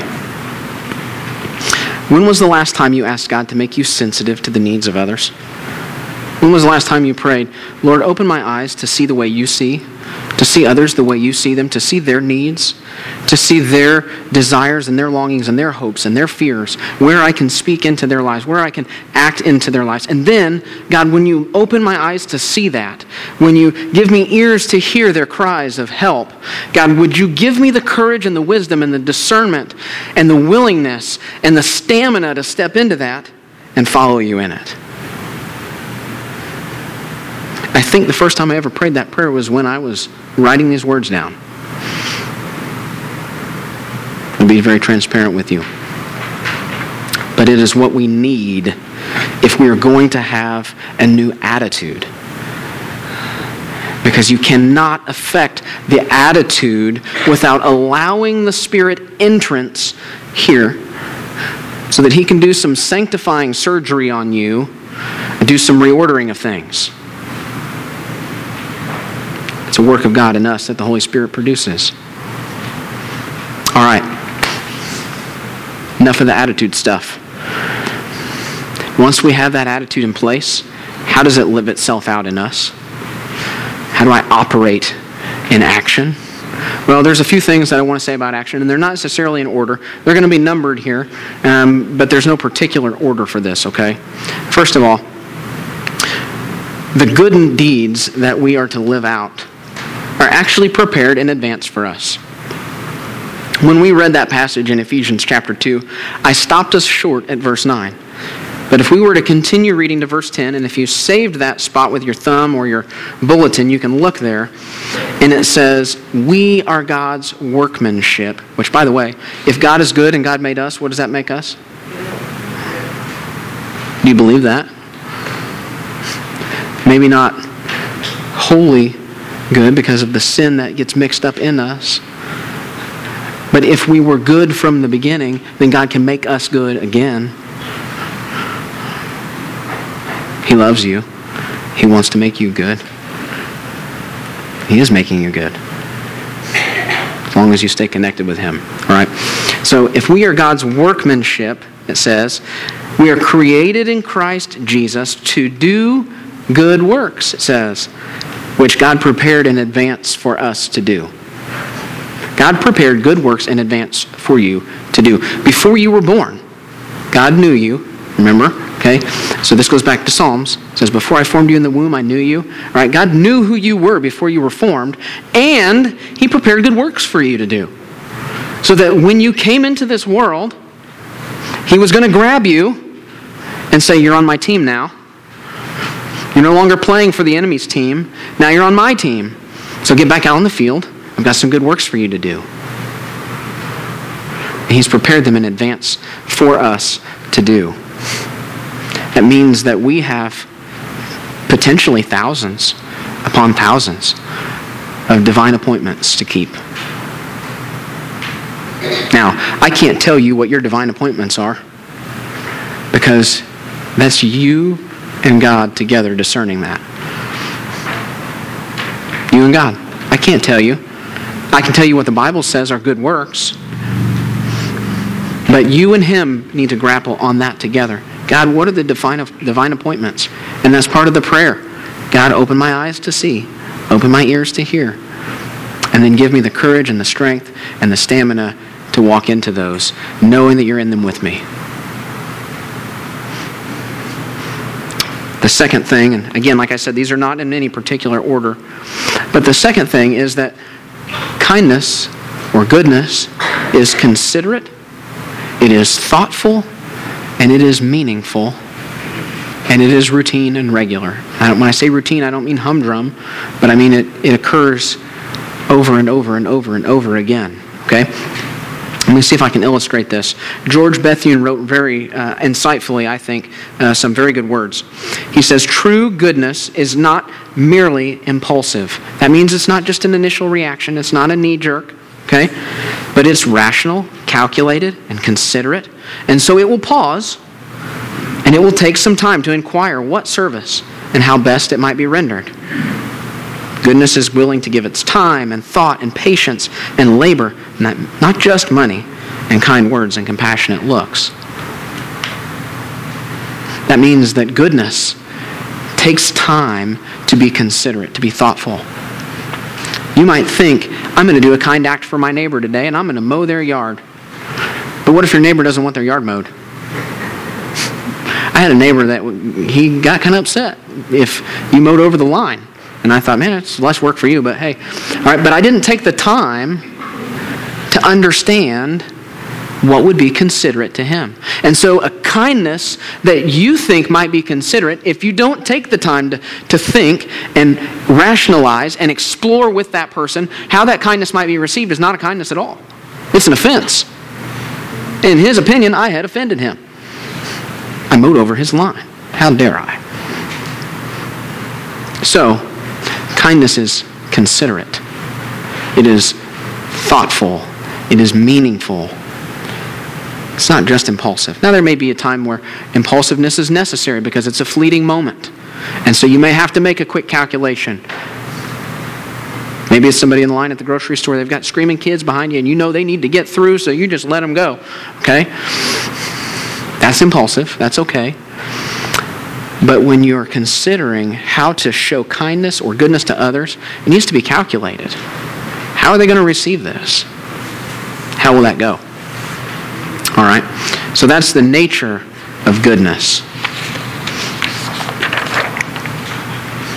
When was the last time you asked God to make you sensitive to the needs of others? When was the last time you prayed, Lord, open my eyes to see the way you see, to see others the way you see them, to see their needs, to see their desires and their longings and their hopes and their fears, where I can speak into their lives, where I can act into their lives. And then, God, when you open my eyes to see that, when you give me ears to hear their cries of help, God, would you give me the courage and the wisdom and the discernment and the willingness and the stamina to step into that and follow you in it? I think the first time I ever prayed that prayer was when I was writing these words down. I'll be very transparent with you. But it is what we need if we are going to have a new attitude. Because you cannot affect the attitude without allowing the Spirit entrance here so that He can do some sanctifying surgery on you and do some reordering of things. It's a work of God in us that the Holy Spirit produces. All right. Enough of the attitude stuff. Once we have that attitude in place, how does it live itself out in us? How do I operate in action? Well, there's a few things that I want to say about action, and they're not necessarily in order. They're going to be numbered here, um, but there's no particular order for this, okay? First of all, the good deeds that we are to live out are actually prepared in advance for us. When we read that passage in Ephesians chapter two, I stopped us short at verse nine. But if we were to continue reading to verse ten, and if you saved that spot with your thumb or your bulletin, you can look there, and it says, we are God's workmanship, which, by the way, if God is good and God made us, what does that make us? Do you believe that? Maybe not wholly good because of the sin that gets mixed up in us. But if we were good from the beginning, then God can make us good again. He loves you. He wants to make you good. He is making you good. As long as you stay connected with Him. All right? So if we are God's workmanship, it says, we are created in Christ Jesus to do good works, it says, which God prepared in advance for us to do. God prepared good works in advance for you to do. Before you were born, God knew you, remember? Okay, so this goes back to Psalms. It says, before I formed you in the womb, I knew you. All right, God knew who you were before you were formed, and He prepared good works for you to do. So that when you came into this world, He was going to grab you and say, you're on my team now. You're no longer playing for the enemy's team. Now you're on my team. So get back out on the field. I've got some good works for you to do. And He's prepared them in advance for us to do. That means that we have potentially thousands upon thousands of divine appointments to keep. Now, I can't tell you what your divine appointments are because that's you and God together discerning that. You and God. I can't tell you. I can tell you what the Bible says are good works, but you and Him need to grapple on that together. God, what are the divine, divine appointments? And that's part of the prayer. God, open my eyes to see. Open my ears to hear. And then give me the courage and the strength and the stamina to walk into those, knowing that you're in them with me. The second thing, and again, like I said, these are not in any particular order, but the second thing is that kindness or goodness is considerate, it is thoughtful, and it is meaningful, and it is routine and regular. I don't, when I say routine, I don't mean humdrum, but I mean it, it occurs over and over and over and over again. Okay? Let me see if I can illustrate this. George Bethune wrote very uh, insightfully, I think, uh, some very good words. He says, true goodness is not merely impulsive. That means it's not just an initial reaction. It's not a knee-jerk. Okay? But it's rational, calculated, and considerate. And so it will pause, and it will take some time to inquire what service and how best it might be rendered. Goodness is willing to give its time and thought and patience and labor, not, not just money and kind words and compassionate looks. That means that goodness takes time to be considerate, to be thoughtful. You might think, I'm going to do a kind act for my neighbor today, and I'm going to mow their yard. But what if your neighbor doesn't want their yard mowed? I had a neighbor that he got kind of upset if you mowed over the line. And I thought, man, it's less work for you, but hey. All right, but I didn't take the time to understand what would be considerate to him. And so a kindness that you think might be considerate, if you don't take the time to, to think and rationalize and explore with that person how that kindness might be received, is not a kindness at all. It's an offense. In his opinion, I had offended him. I mowed over his line. How dare I? So, kindness is considerate. It is thoughtful. It is meaningful. It's not just impulsive. Now, there may be a time where impulsiveness is necessary because it's a fleeting moment. And so you may have to make a quick calculation. Maybe it's somebody in the line at the grocery store. They've got screaming kids behind you and you know they need to get through, so you just let them go. Okay? That's impulsive. That's okay. But when you're considering how to show kindness or goodness to others, it needs to be calculated. How are they going to receive this? How will that go? All right? So that's the nature of goodness.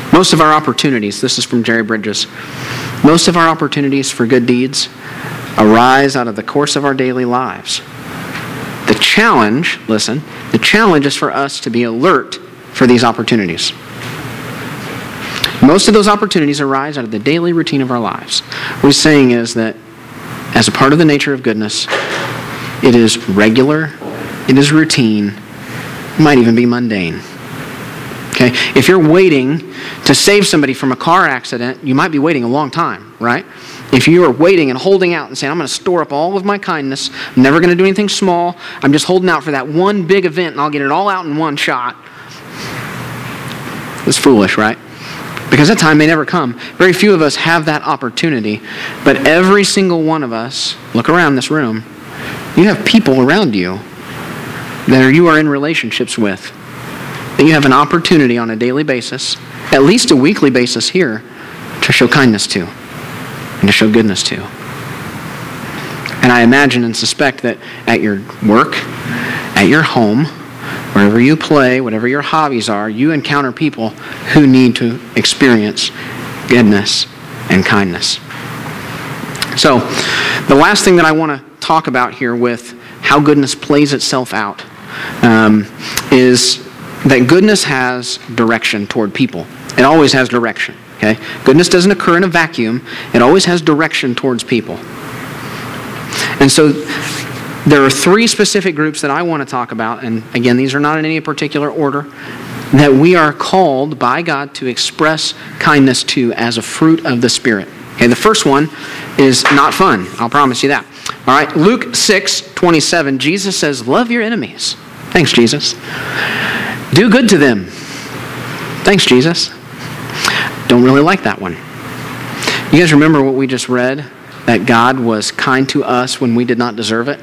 Most of our opportunities, this is from Jerry Bridges, most of our opportunities for good deeds arise out of the course of our daily lives. The challenge, listen, the challenge is for us to be alert for these opportunities. Most of those opportunities arise out of the daily routine of our lives. What he's saying is that as a part of the nature of goodness, it is regular, it is routine, it might even be mundane. Okay? If you're waiting to save somebody from a car accident, you might be waiting a long time, right? If you are waiting and holding out and saying, I'm going to store up all of my kindness, I'm never going to do anything small, I'm just holding out for that one big event and I'll get it all out in one shot, it's foolish, right? Because that time may never come. Very few of us have that opportunity, but every single one of us, look around this room, you have people around you that you are in relationships with, that you have an opportunity on a daily basis, at least a weekly basis here, to show kindness to and to show goodness to. And I imagine and suspect that at your work, at your home, wherever you play, whatever your hobbies are, you encounter people who need to experience goodness and kindness. So, the last thing that I want to talk about here with how goodness plays itself out um, is that goodness has direction toward people. It always has direction. Okay? Goodness doesn't occur in a vacuum. It always has direction towards people. And so there are three specific groups that I want to talk about, and again, these are not in any particular order, that we are called by God to express kindness to as a fruit of the Spirit. Okay, the first one is not fun. I'll promise you that. All right, Luke six twenty-seven, Jesus says, love your enemies. Thanks, Jesus. Do good to them. Thanks, Jesus. Don't really like that one. You guys remember what we just read? That God was kind to us when we did not deserve it?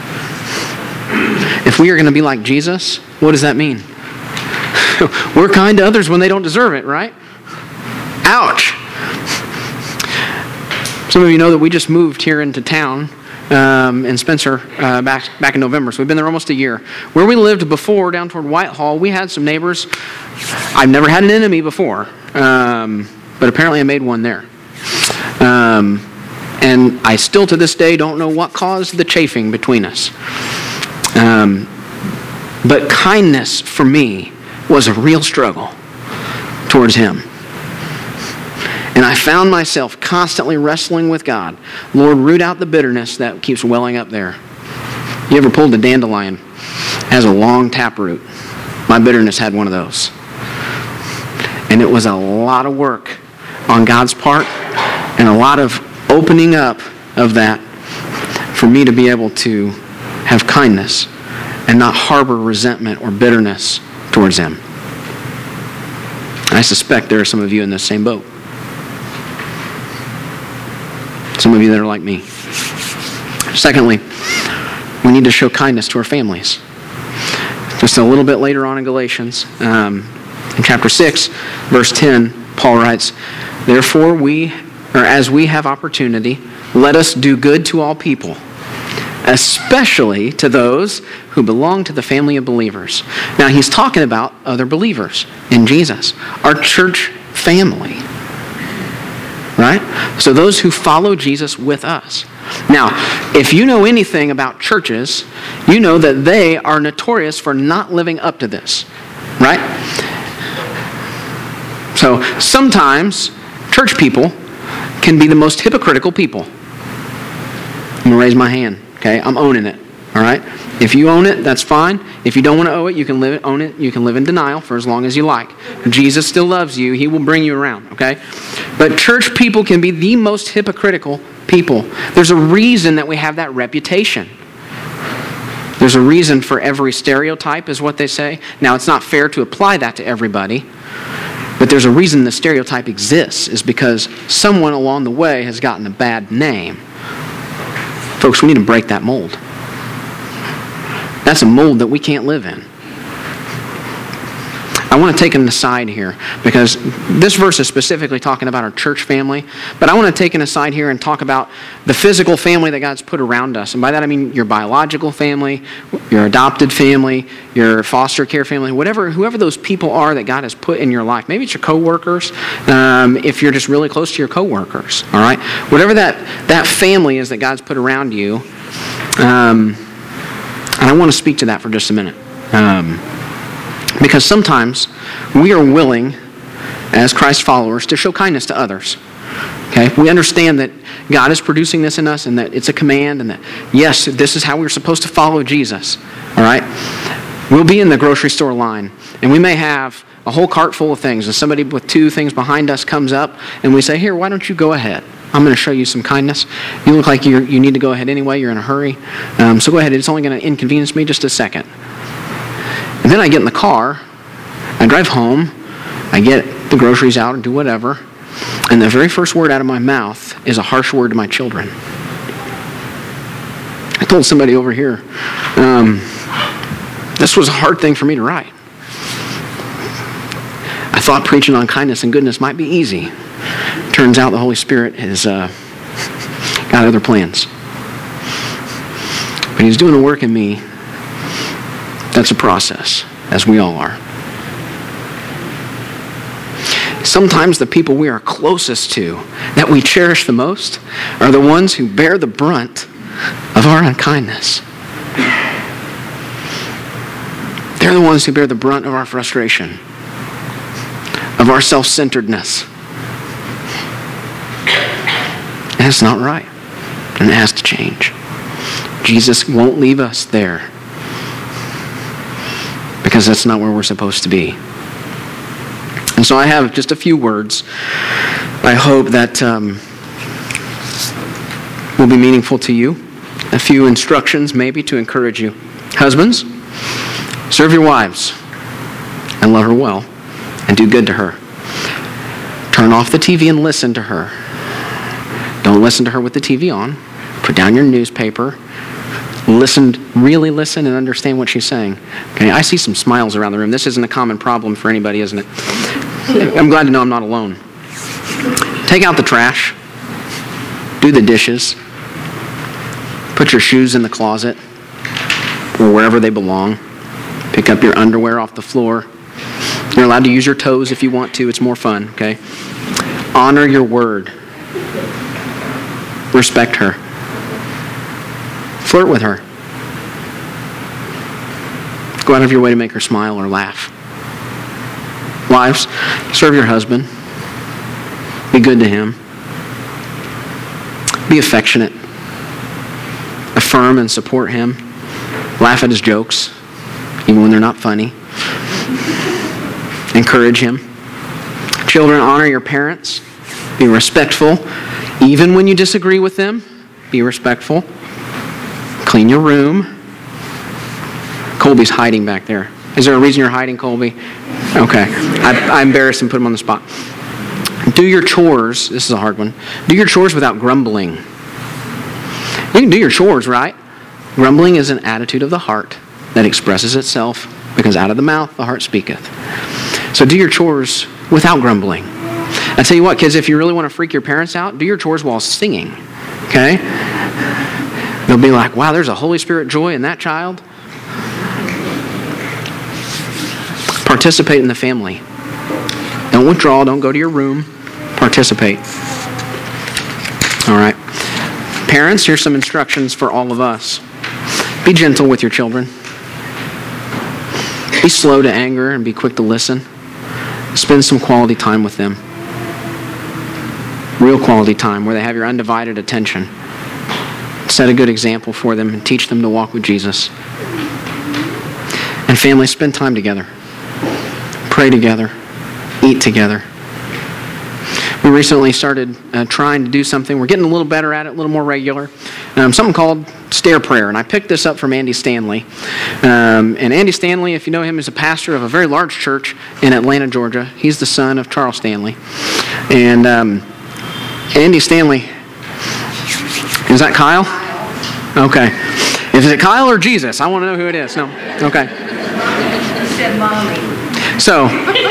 If we are going to be like Jesus, what does that mean? We're kind to others when they don't deserve it, right? Ouch! Some of you know that we just moved here into town um, in Spencer uh, back back in November, so we've been there almost a year. Where we lived before, down toward Whitehall, we had some neighbors. I've never had an enemy before, um, but apparently I made one there. Um, and I still to this day don't know what caused the chafing between us. Um, but kindness for me was a real struggle towards him. And I found myself constantly wrestling with God. Lord, root out the bitterness that keeps welling up there. You ever pulled a dandelion? It has a long taproot. My bitterness had one of those. And it was a lot of work on God's part and a lot of opening up of that for me to be able to have kindness and not harbor resentment or bitterness towards him. I suspect there are some of you in this same boat. Some of you that are like me. Secondly, we need to show kindness to our families. Just a little bit later on in Galatians, um, in chapter six, verse ten, Paul writes, therefore we, or as we have opportunity, let us do good to all people, especially to those who belong to the family of believers. Now he's talking about other believers in Jesus, our church family. Right? So those who follow Jesus with us. Now, if you know anything about churches, you know that they are notorious for not living up to this. Right? So sometimes church people can be the most hypocritical people. I'm going to raise my hand. Okay? I'm owning it. All right? If you own it, that's fine. If you don't want to own it, you can live own it. You can live in denial for as long as you like. Jesus still loves you. He will bring you around, okay? But church people can be the most hypocritical people. There's a reason that we have that reputation. There's a reason for every stereotype, is what they say. Now, it's not fair to apply that to everybody, but there's a reason the stereotype exists, is because someone along the way has gotten a bad name. Folks, we need to break that mold. That's a mold that we can't live in. I want to take an aside here because this verse is specifically talking about our church family, but I want to take an aside here and talk about the physical family that God's put around us. And by that I mean your biological family, your adopted family, your foster care family, whatever, whoever those people are that God has put in your life. Maybe it's your coworkers, um, if you're just really close to your coworkers, all right? Whatever that, that family is that God's put around you, um, and I want to speak to that for just a minute. Um, because sometimes we are willing, as Christ followers, to show kindness to others. Okay? We understand that God is producing this in us and that it's a command and that, yes, this is how we're supposed to follow Jesus. All right? We'll be in the grocery store line and we may have a whole cart full of things and somebody with two things behind us comes up and we say, here, why don't you go ahead? I'm going to show you some kindness. You look like you're, you need to go ahead anyway. You're in a hurry. Um, so go ahead. It's only going to inconvenience me just a second. And then I get in the car. I drive home. I get the groceries out and do whatever. And the very first word out of my mouth is a harsh word to my children. I told somebody over here, um, this was a hard thing for me to write. I thought preaching on kindness and goodness might be easy. Turns out the Holy Spirit has uh, got other plans. But He's doing a work in me. That's a process, as we all are. Sometimes the people we are closest to, that we cherish the most, are the ones who bear the brunt of our unkindness. They're the ones who bear the brunt of our frustration, of our self-centeredness. And it's not right. And it has to change. Jesus won't leave us there. Because that's not where we're supposed to be. And so I have just a few words. I hope that um, will be meaningful to you. A few instructions maybe to encourage you. Husbands, serve your wives and love her well and do good to her. Turn off the T V and listen to her. Don't listen to her with the T V on. Put down your newspaper. Listen, really listen and understand what she's saying. Okay, I see some smiles around the room. This isn't a common problem for anybody, isn't it? I'm glad to know I'm not alone. Take out the trash. Do the dishes. Put your shoes in the closet or wherever they belong. Pick up your underwear off the floor. You're allowed to use your toes if you want to. It's more fun, okay? Honor your word. Respect her. Flirt with her. Go out of your way to make her smile or laugh. Wives, serve your husband. Be good to him. Be affectionate. Affirm and support him. Laugh at his jokes, even when they're not funny. Encourage him. Children, honor your parents. Be respectful. Even when you disagree with them, be respectful. Clean your room. Colby's hiding back there. Is there a reason you're hiding, Colby? Okay. I, I embarrassed him, put him on the spot. Do your chores. This is a hard one. Do your chores without grumbling. You can do your chores, right? Grumbling is an attitude of the heart that expresses itself because out of the mouth the heart speaketh. So do your chores without grumbling. I tell you what, kids, if you really want to freak your parents out, do your chores while singing. Okay? They'll be like, wow, there's a Holy Spirit joy in that child. Participate in the family. Don't withdraw. Don't go to your room. Participate. All right. Parents, here's some instructions for all of us. Be gentle with your children. Be slow to anger and be quick to listen. Spend some quality time with them. Real quality time where they have your undivided attention. Set a good example for them and teach them to walk with Jesus. And family, spend time together. Pray together. Eat together. We recently started uh, trying to do something. We're getting a little better at it, a little more regular. Um, something called Stair Prayer. And I picked this up from Andy Stanley. Um, and Andy Stanley, if you know him, is a pastor of a very large church in Atlanta, Georgia. He's the son of Charles Stanley. And um, Andy Stanley, is that Kyle? Okay. Is it Kyle or Jesus? I want to know who it is. No. Okay. He said mommy. So.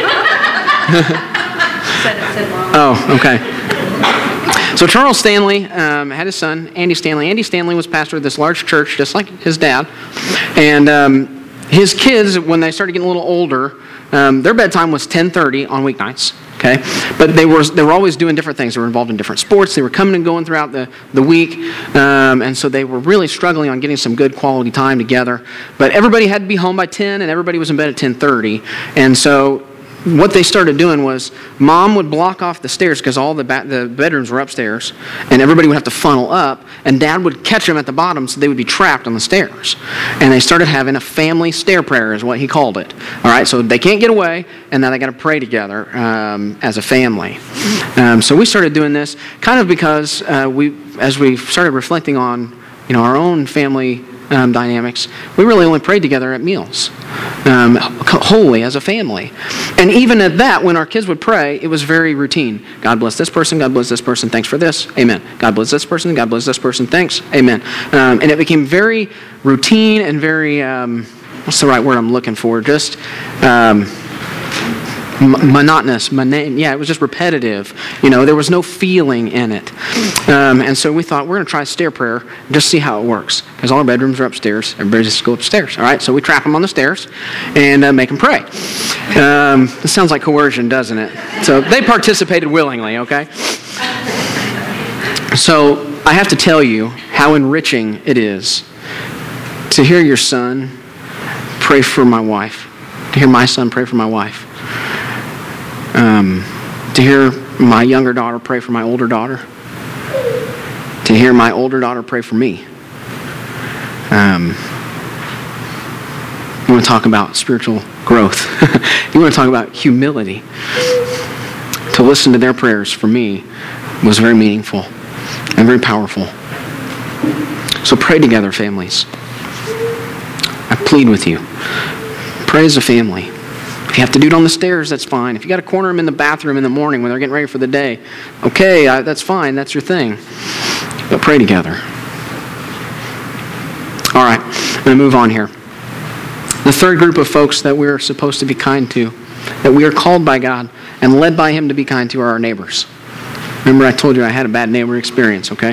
Oh, okay. So Charles Stanley um, had his son, Andy Stanley. Andy Stanley was pastor of this large church, just like his dad. And um, his kids, when they started getting a little older, um, their bedtime was ten thirty on weeknights. Okay, but they were they were always doing different things. They were involved in different sports. They were coming and going throughout the, the week, um, and so they were really struggling on getting some good quality time together. But everybody had to be home by ten, and everybody was in bed at ten thirty. And so what they started doing was Mom would block off the stairs because all the ba- the bedrooms were upstairs, and everybody would have to funnel up, and Dad would catch them at the bottom so they would be trapped on the stairs. And they started having a family stair prayer is what he called it. All right, so they can't get away, and now they got to pray together um, as a family. Um, so we started doing this kind of because uh, we, as we started reflecting on, you know, our own family Um, dynamics, we really only prayed together at meals, um, wholly as a family. And even at that, when our kids would pray, it was very routine. God bless this person, God bless this person, thanks for this, amen. God bless this person, God bless this person, thanks, amen. Um, and it became very routine and very, um, what's the right word I'm looking for? Just um, m- monotonous, monan- yeah, it was just repetitive. You know, there was no feeling in it. Um, and so we thought, we're going to try stair prayer, just see how it works. Because all our bedrooms are upstairs. Everybody just go upstairs. All right, so we trap them on the stairs and uh, make them pray. Um, this sounds like coercion, doesn't it? So they participated willingly, okay? So I have to tell you how enriching it is to hear your son pray for my wife, to hear my son pray for my wife, um, to hear my younger daughter pray for my older daughter, to hear my older daughter pray for me. Um, you want to talk about spiritual growth. You want to talk about humility. To listen to their prayers for me was very meaningful and very powerful. So pray together, families. I plead with you. Pray as a family. If you have to do it on the stairs, that's fine. If you got to corner them in the bathroom in the morning when they're getting ready for the day, okay, I, that's fine. That's your thing. But pray together. All right, I'm going to move on here. The third group of folks that we're supposed to be kind to, that we are called by God and led by Him to be kind to, are our neighbors. Remember I told you I had a bad neighbor experience, okay?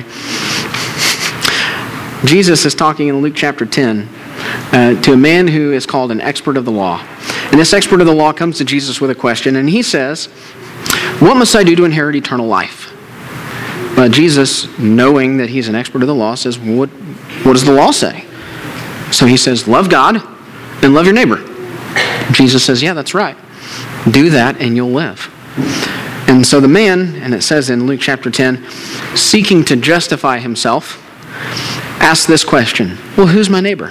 Jesus is talking in Luke chapter ten uh, to a man who is called an expert of the law. And this expert of the law comes to Jesus with a question, and he says, "What must I do to inherit eternal life?" But Jesus, knowing that he's an expert of the law, says, what, what does the law say? So he says, love God and love your neighbor. Jesus says, yeah, that's right. Do that and you'll live. And so the man, and it says in Luke chapter ten, seeking to justify himself, asks this question, well, who's my neighbor?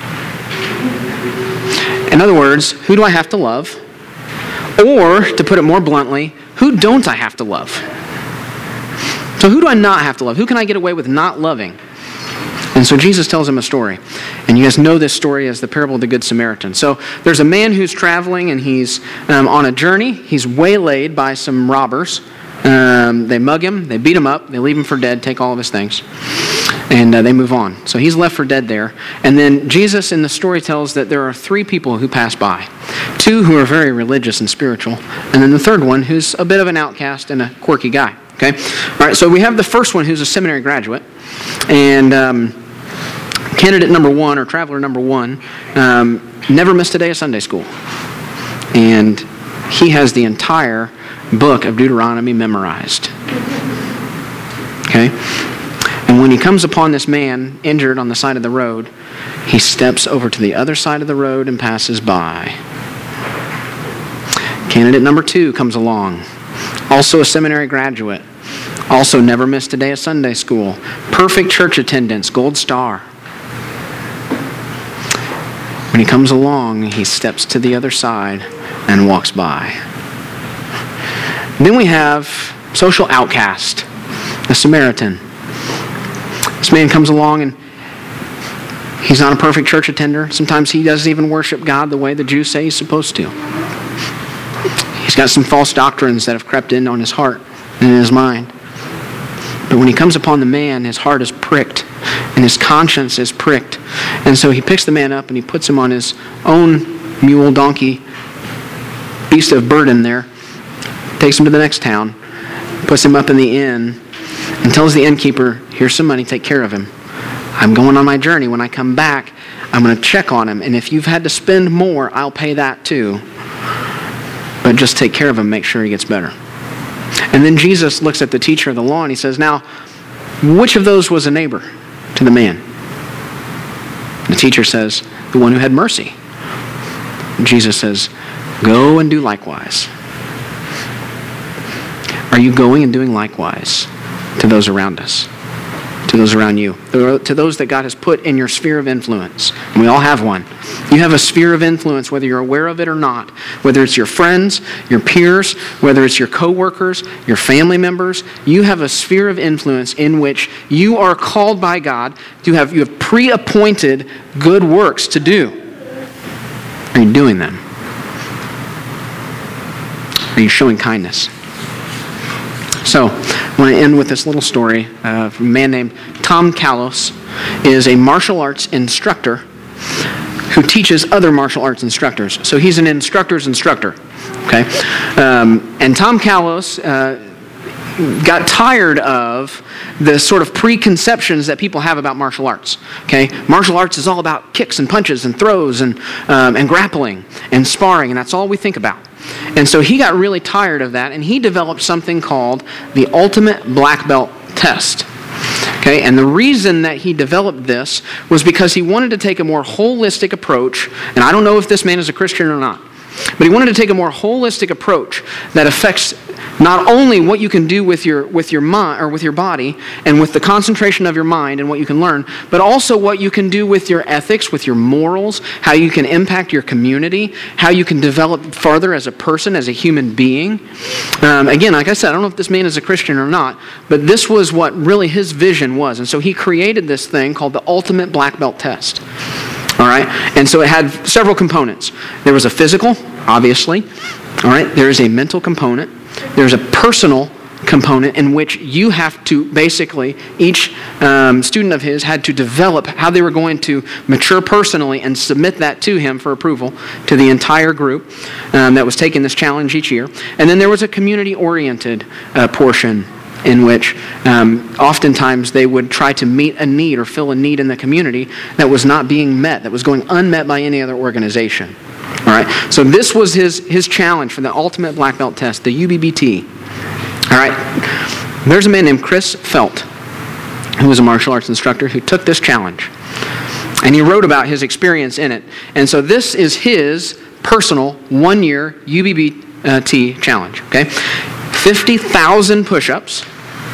In other words, who do I have to love? Or, to put it more bluntly, who don't I have to love? So who do I not have to love? Who can I get away with not loving? And so Jesus tells him a story. And you guys know this story as the parable of the Good Samaritan. So there's a man who's traveling and he's um, on a journey. He's waylaid by some robbers. Um, they mug him, they beat him up, they leave him for dead, take all of his things. And uh, they move on. So he's left for dead there. And then Jesus in the story tells that there are three people who pass by. Two who are very religious and spiritual. And then the third one who's a bit of an outcast and a quirky guy. Okay? All right, so we have the first one who's a seminary graduate. And um, candidate number one, or traveler number one, um, never missed a day of Sunday school. And he has the entire book of Deuteronomy memorized. Okay? And when he comes upon this man injured on the side of the road, he steps over to the other side of the road and passes by. Candidate number two comes along. Also a seminary graduate. Also never missed a day of Sunday school. Perfect church attendance, gold star. When he comes along, he steps to the other side and walks by. Then we have social outcast, a Samaritan. This man comes along and he's not a perfect church attender. Sometimes he doesn't even worship God the way the Jews say he's supposed to. He's got some false doctrines that have crept in on his heart and in his mind. But when he comes upon the man, his heart is pricked and his conscience is pricked. And so he picks the man up and he puts him on his own mule, donkey, beast of burden there, takes him to the next town, puts him up in the inn, and tells the innkeeper, here's some money, take care of him. I'm going on my journey. When I come back, I'm going to check on him. And if you've had to spend more, I'll pay that too. But just take care of him, make sure he gets better. And then Jesus looks at the teacher of the law and he says, now, which of those was a neighbor to the man? The teacher says, the one who had mercy. Jesus says, go and do likewise. Are you going and doing likewise to those around us? To those around you? To those that God has put in your sphere of influence? And we all have one. You have a sphere of influence, whether you're aware of it or not. Whether it's your friends, your peers, whether it's your coworkers, your family members. You have a sphere of influence in which you are called by God to have, you have pre-appointed good works to do. Are you doing them? Are you showing kindness? So, I want to end with this little story uh, from a man named Tom Kalos. Is a martial arts instructor who teaches other martial arts instructors. So he's an instructor's instructor. Okay, um, and Tom Kalos uh, got tired of the sort of preconceptions that people have about martial arts. Okay, martial arts is all about kicks and punches and throws and um, and grappling and sparring, and that's all we think about. And so he got really tired of that, and he developed something called the Ultimate Black Belt Test. Okay, and the reason that he developed this was because he wanted to take a more holistic approach, and I don't know if this man is a Christian or not, but he wanted to take a more holistic approach that affects not only what you can do with your with your mind or with your body and with the concentration of your mind and what you can learn, but also what you can do with your ethics, with your morals, how you can impact your community, how you can develop further as a person, as a human being. Um, again, like I said, I don't know if this man is a Christian or not, but this was what really his vision was. And so he created this thing called the Ultimate Black Belt Test. All right? And so it had several components. There was a physical, obviously. All right? There is a mental component. There's a personal component in which you have to basically, each um, student of his had to develop how they were going to mature personally and submit that to him for approval to the entire group um, that was taking this challenge each year. And then there was a community-oriented uh, portion in which um, oftentimes they would try to meet a need or fill a need in the community that was not being met, that was going unmet by any other organization. All right, so this was his, his challenge for the Ultimate Black Belt Test, the U B B T. All right, there's a man named Chris Felt, who was a martial arts instructor, who took this challenge. And he wrote about his experience in it. And so this is his personal one-year U B B T challenge, okay? fifty thousand push-ups,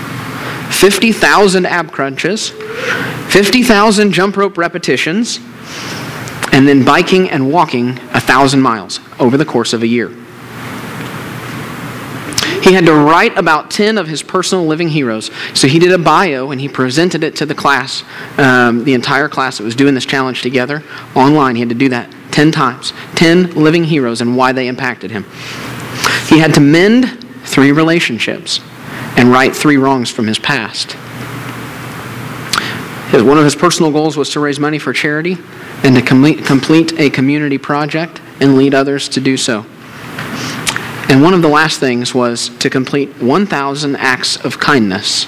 fifty thousand ab crunches, fifty thousand jump rope repetitions, and then biking and walking a thousand miles over the course of a year. He had to write about ten of his personal living heroes. So he did a bio and he presented it to the class, um, the entire class that was doing this challenge together online. He had to do that ten times. ten living heroes and why they impacted him. He had to mend three relationships and right three wrongs from his past. His, one of his personal goals was to raise money for charity and to complete, complete a community project and lead others to do so. And one of the last things was to complete one thousand acts of kindness.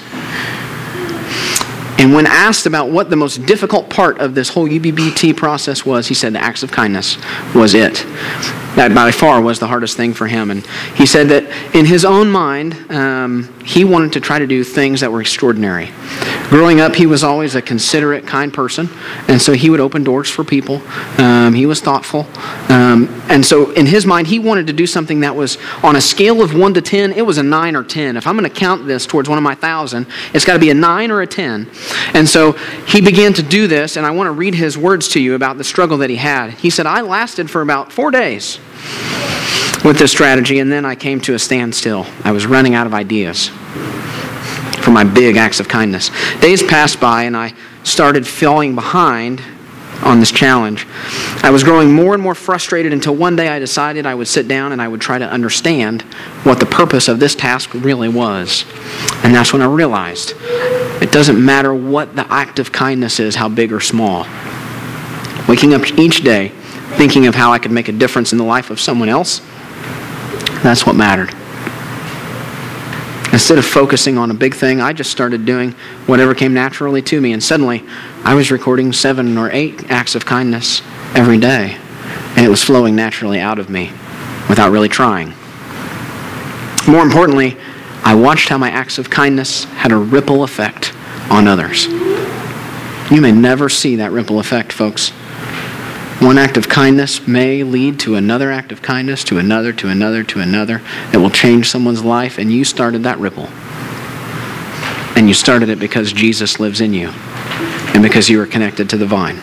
And when asked about what the most difficult part of this whole U B B T process was, he said the acts of kindness was it. That by far was the hardest thing for him. And he said that in his own mind, um, he wanted to try to do things that were extraordinary. Growing up, he was always a considerate, kind person, and so he would open doors for people. Um, he was thoughtful. Um, and so in his mind, he wanted to do something that was on a scale of one to ten, it was a nine or ten. If I'm going to count this towards one of my thousand, it's got to be a nine or a ten. And so he began to do this, and I want to read his words to you about the struggle that he had. He said, I lasted for about four days with this strategy, and then I came to a standstill. I was running out of ideas for my big acts of kindness. Days passed by, and I started falling behind on this challenge. I was growing more and more frustrated until one day I decided I would sit down and I would try to understand what the purpose of this task really was. And that's when I realized it doesn't matter what the act of kindness is, how big or small. Waking up each day thinking of how I could make a difference in the life of someone else That's what mattered. Instead of focusing on a big thing, I just started doing whatever came naturally to me. And suddenly, I was recording seven or eight acts of kindness every day. And it was flowing naturally out of me without really trying. More importantly, I watched how my acts of kindness had a ripple effect on others. You may never see that ripple effect, folks. One act of kindness may lead to another act of kindness, to another, to another, to another, that will change someone's life, and you started that ripple. And you started it because Jesus lives in you, and because you are connected to the vine.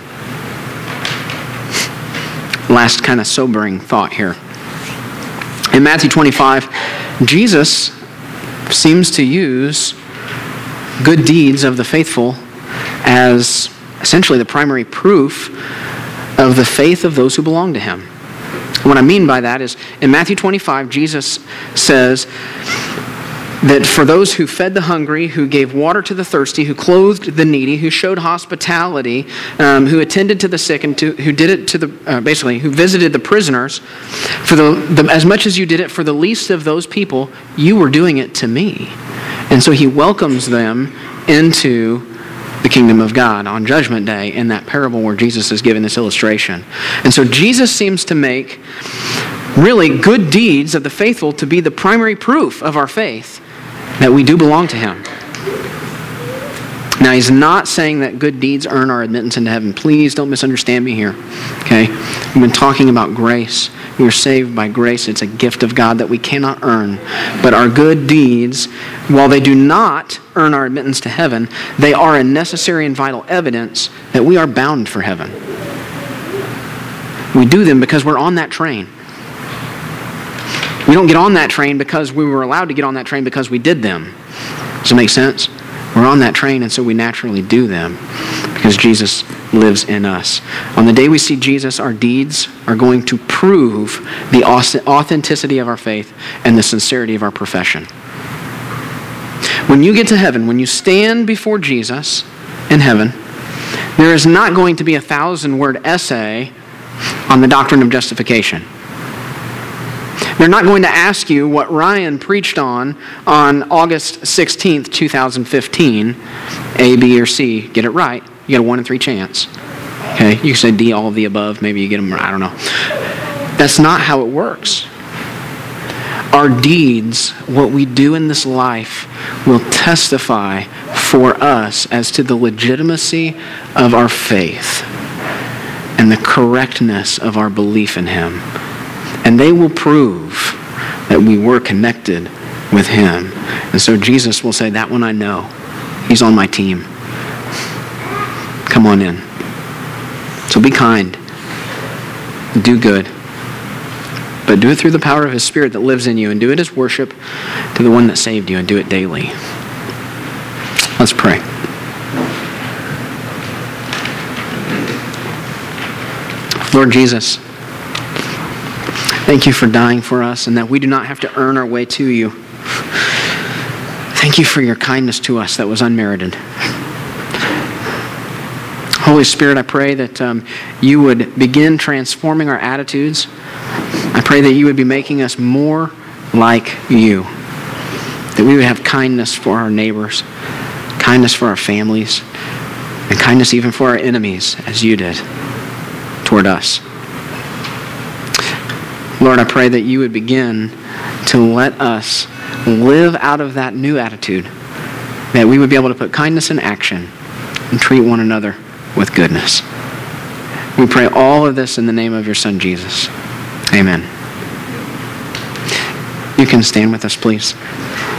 Last kind of sobering thought here. In Matthew twenty-five, Jesus seems to use good deeds of the faithful as essentially the primary proof of the faith of those who belong to him. What I mean by that is, in Matthew twenty-five, Jesus says that for those who fed the hungry, who gave water to the thirsty, who clothed the needy, who showed hospitality, um, who attended to the sick, and to, who did it to the, uh, basically, who visited the prisoners, for the, the as much as you did it for the least of those people, you were doing it to me. And so he welcomes them into the kingdom of God on Judgment Day in that parable where Jesus is giving this illustration. And so Jesus seems to make really good deeds of the faithful to be the primary proof of our faith that we do belong to him. Now, he's not saying that good deeds earn our admittance into heaven. Please don't misunderstand me here. Okay? We've been talking about grace. We are saved by grace. It's a gift of God that we cannot earn. But our good deeds, while they do not earn our admittance to heaven, they are a necessary and vital evidence that we are bound for heaven. We do them because we're on that train. We don't get on that train because we were allowed to get on that train because we did them. Does it make sense? We're on that train, and so we naturally do them because Jesus lives in us. On the day we see Jesus, our deeds are going to prove the authenticity of our faith and the sincerity of our profession. When you get to heaven, when you stand before Jesus in heaven, there is not going to be a thousand-word essay on the doctrine of justification. They're not going to ask you what Ryan preached on on August sixteenth, twenty fifteen, A, B, or C. Get it right. You get a one in three chance. Okay, you can say D, all of the above. Maybe you get them right. I don't know. That's not how it works. Our deeds, what we do in this life, will testify for us as to the legitimacy of our faith and the correctness of our belief in him. And they will prove that we were connected with him. And so Jesus will say, that one I know. He's on my team. Come on in. So be kind. Do good. But do it through the power of his Spirit that lives in you, and do it as worship to the one that saved you, and do it daily. Let's pray. Lord Jesus, thank you for dying for us and that we do not have to earn our way to you. Thank you for your kindness to us that was unmerited. Holy Spirit, I pray that um, you would begin transforming our attitudes. I pray that you would be making us more like you. That we would have kindness for our neighbors, kindness for our families, and kindness even for our enemies, as you did toward us. Lord, I pray that you would begin to let us live out of that new attitude, that we would be able to put kindness in action and treat one another with goodness. We pray all of this in the name of your Son, Jesus. Amen. You can stand with us, please.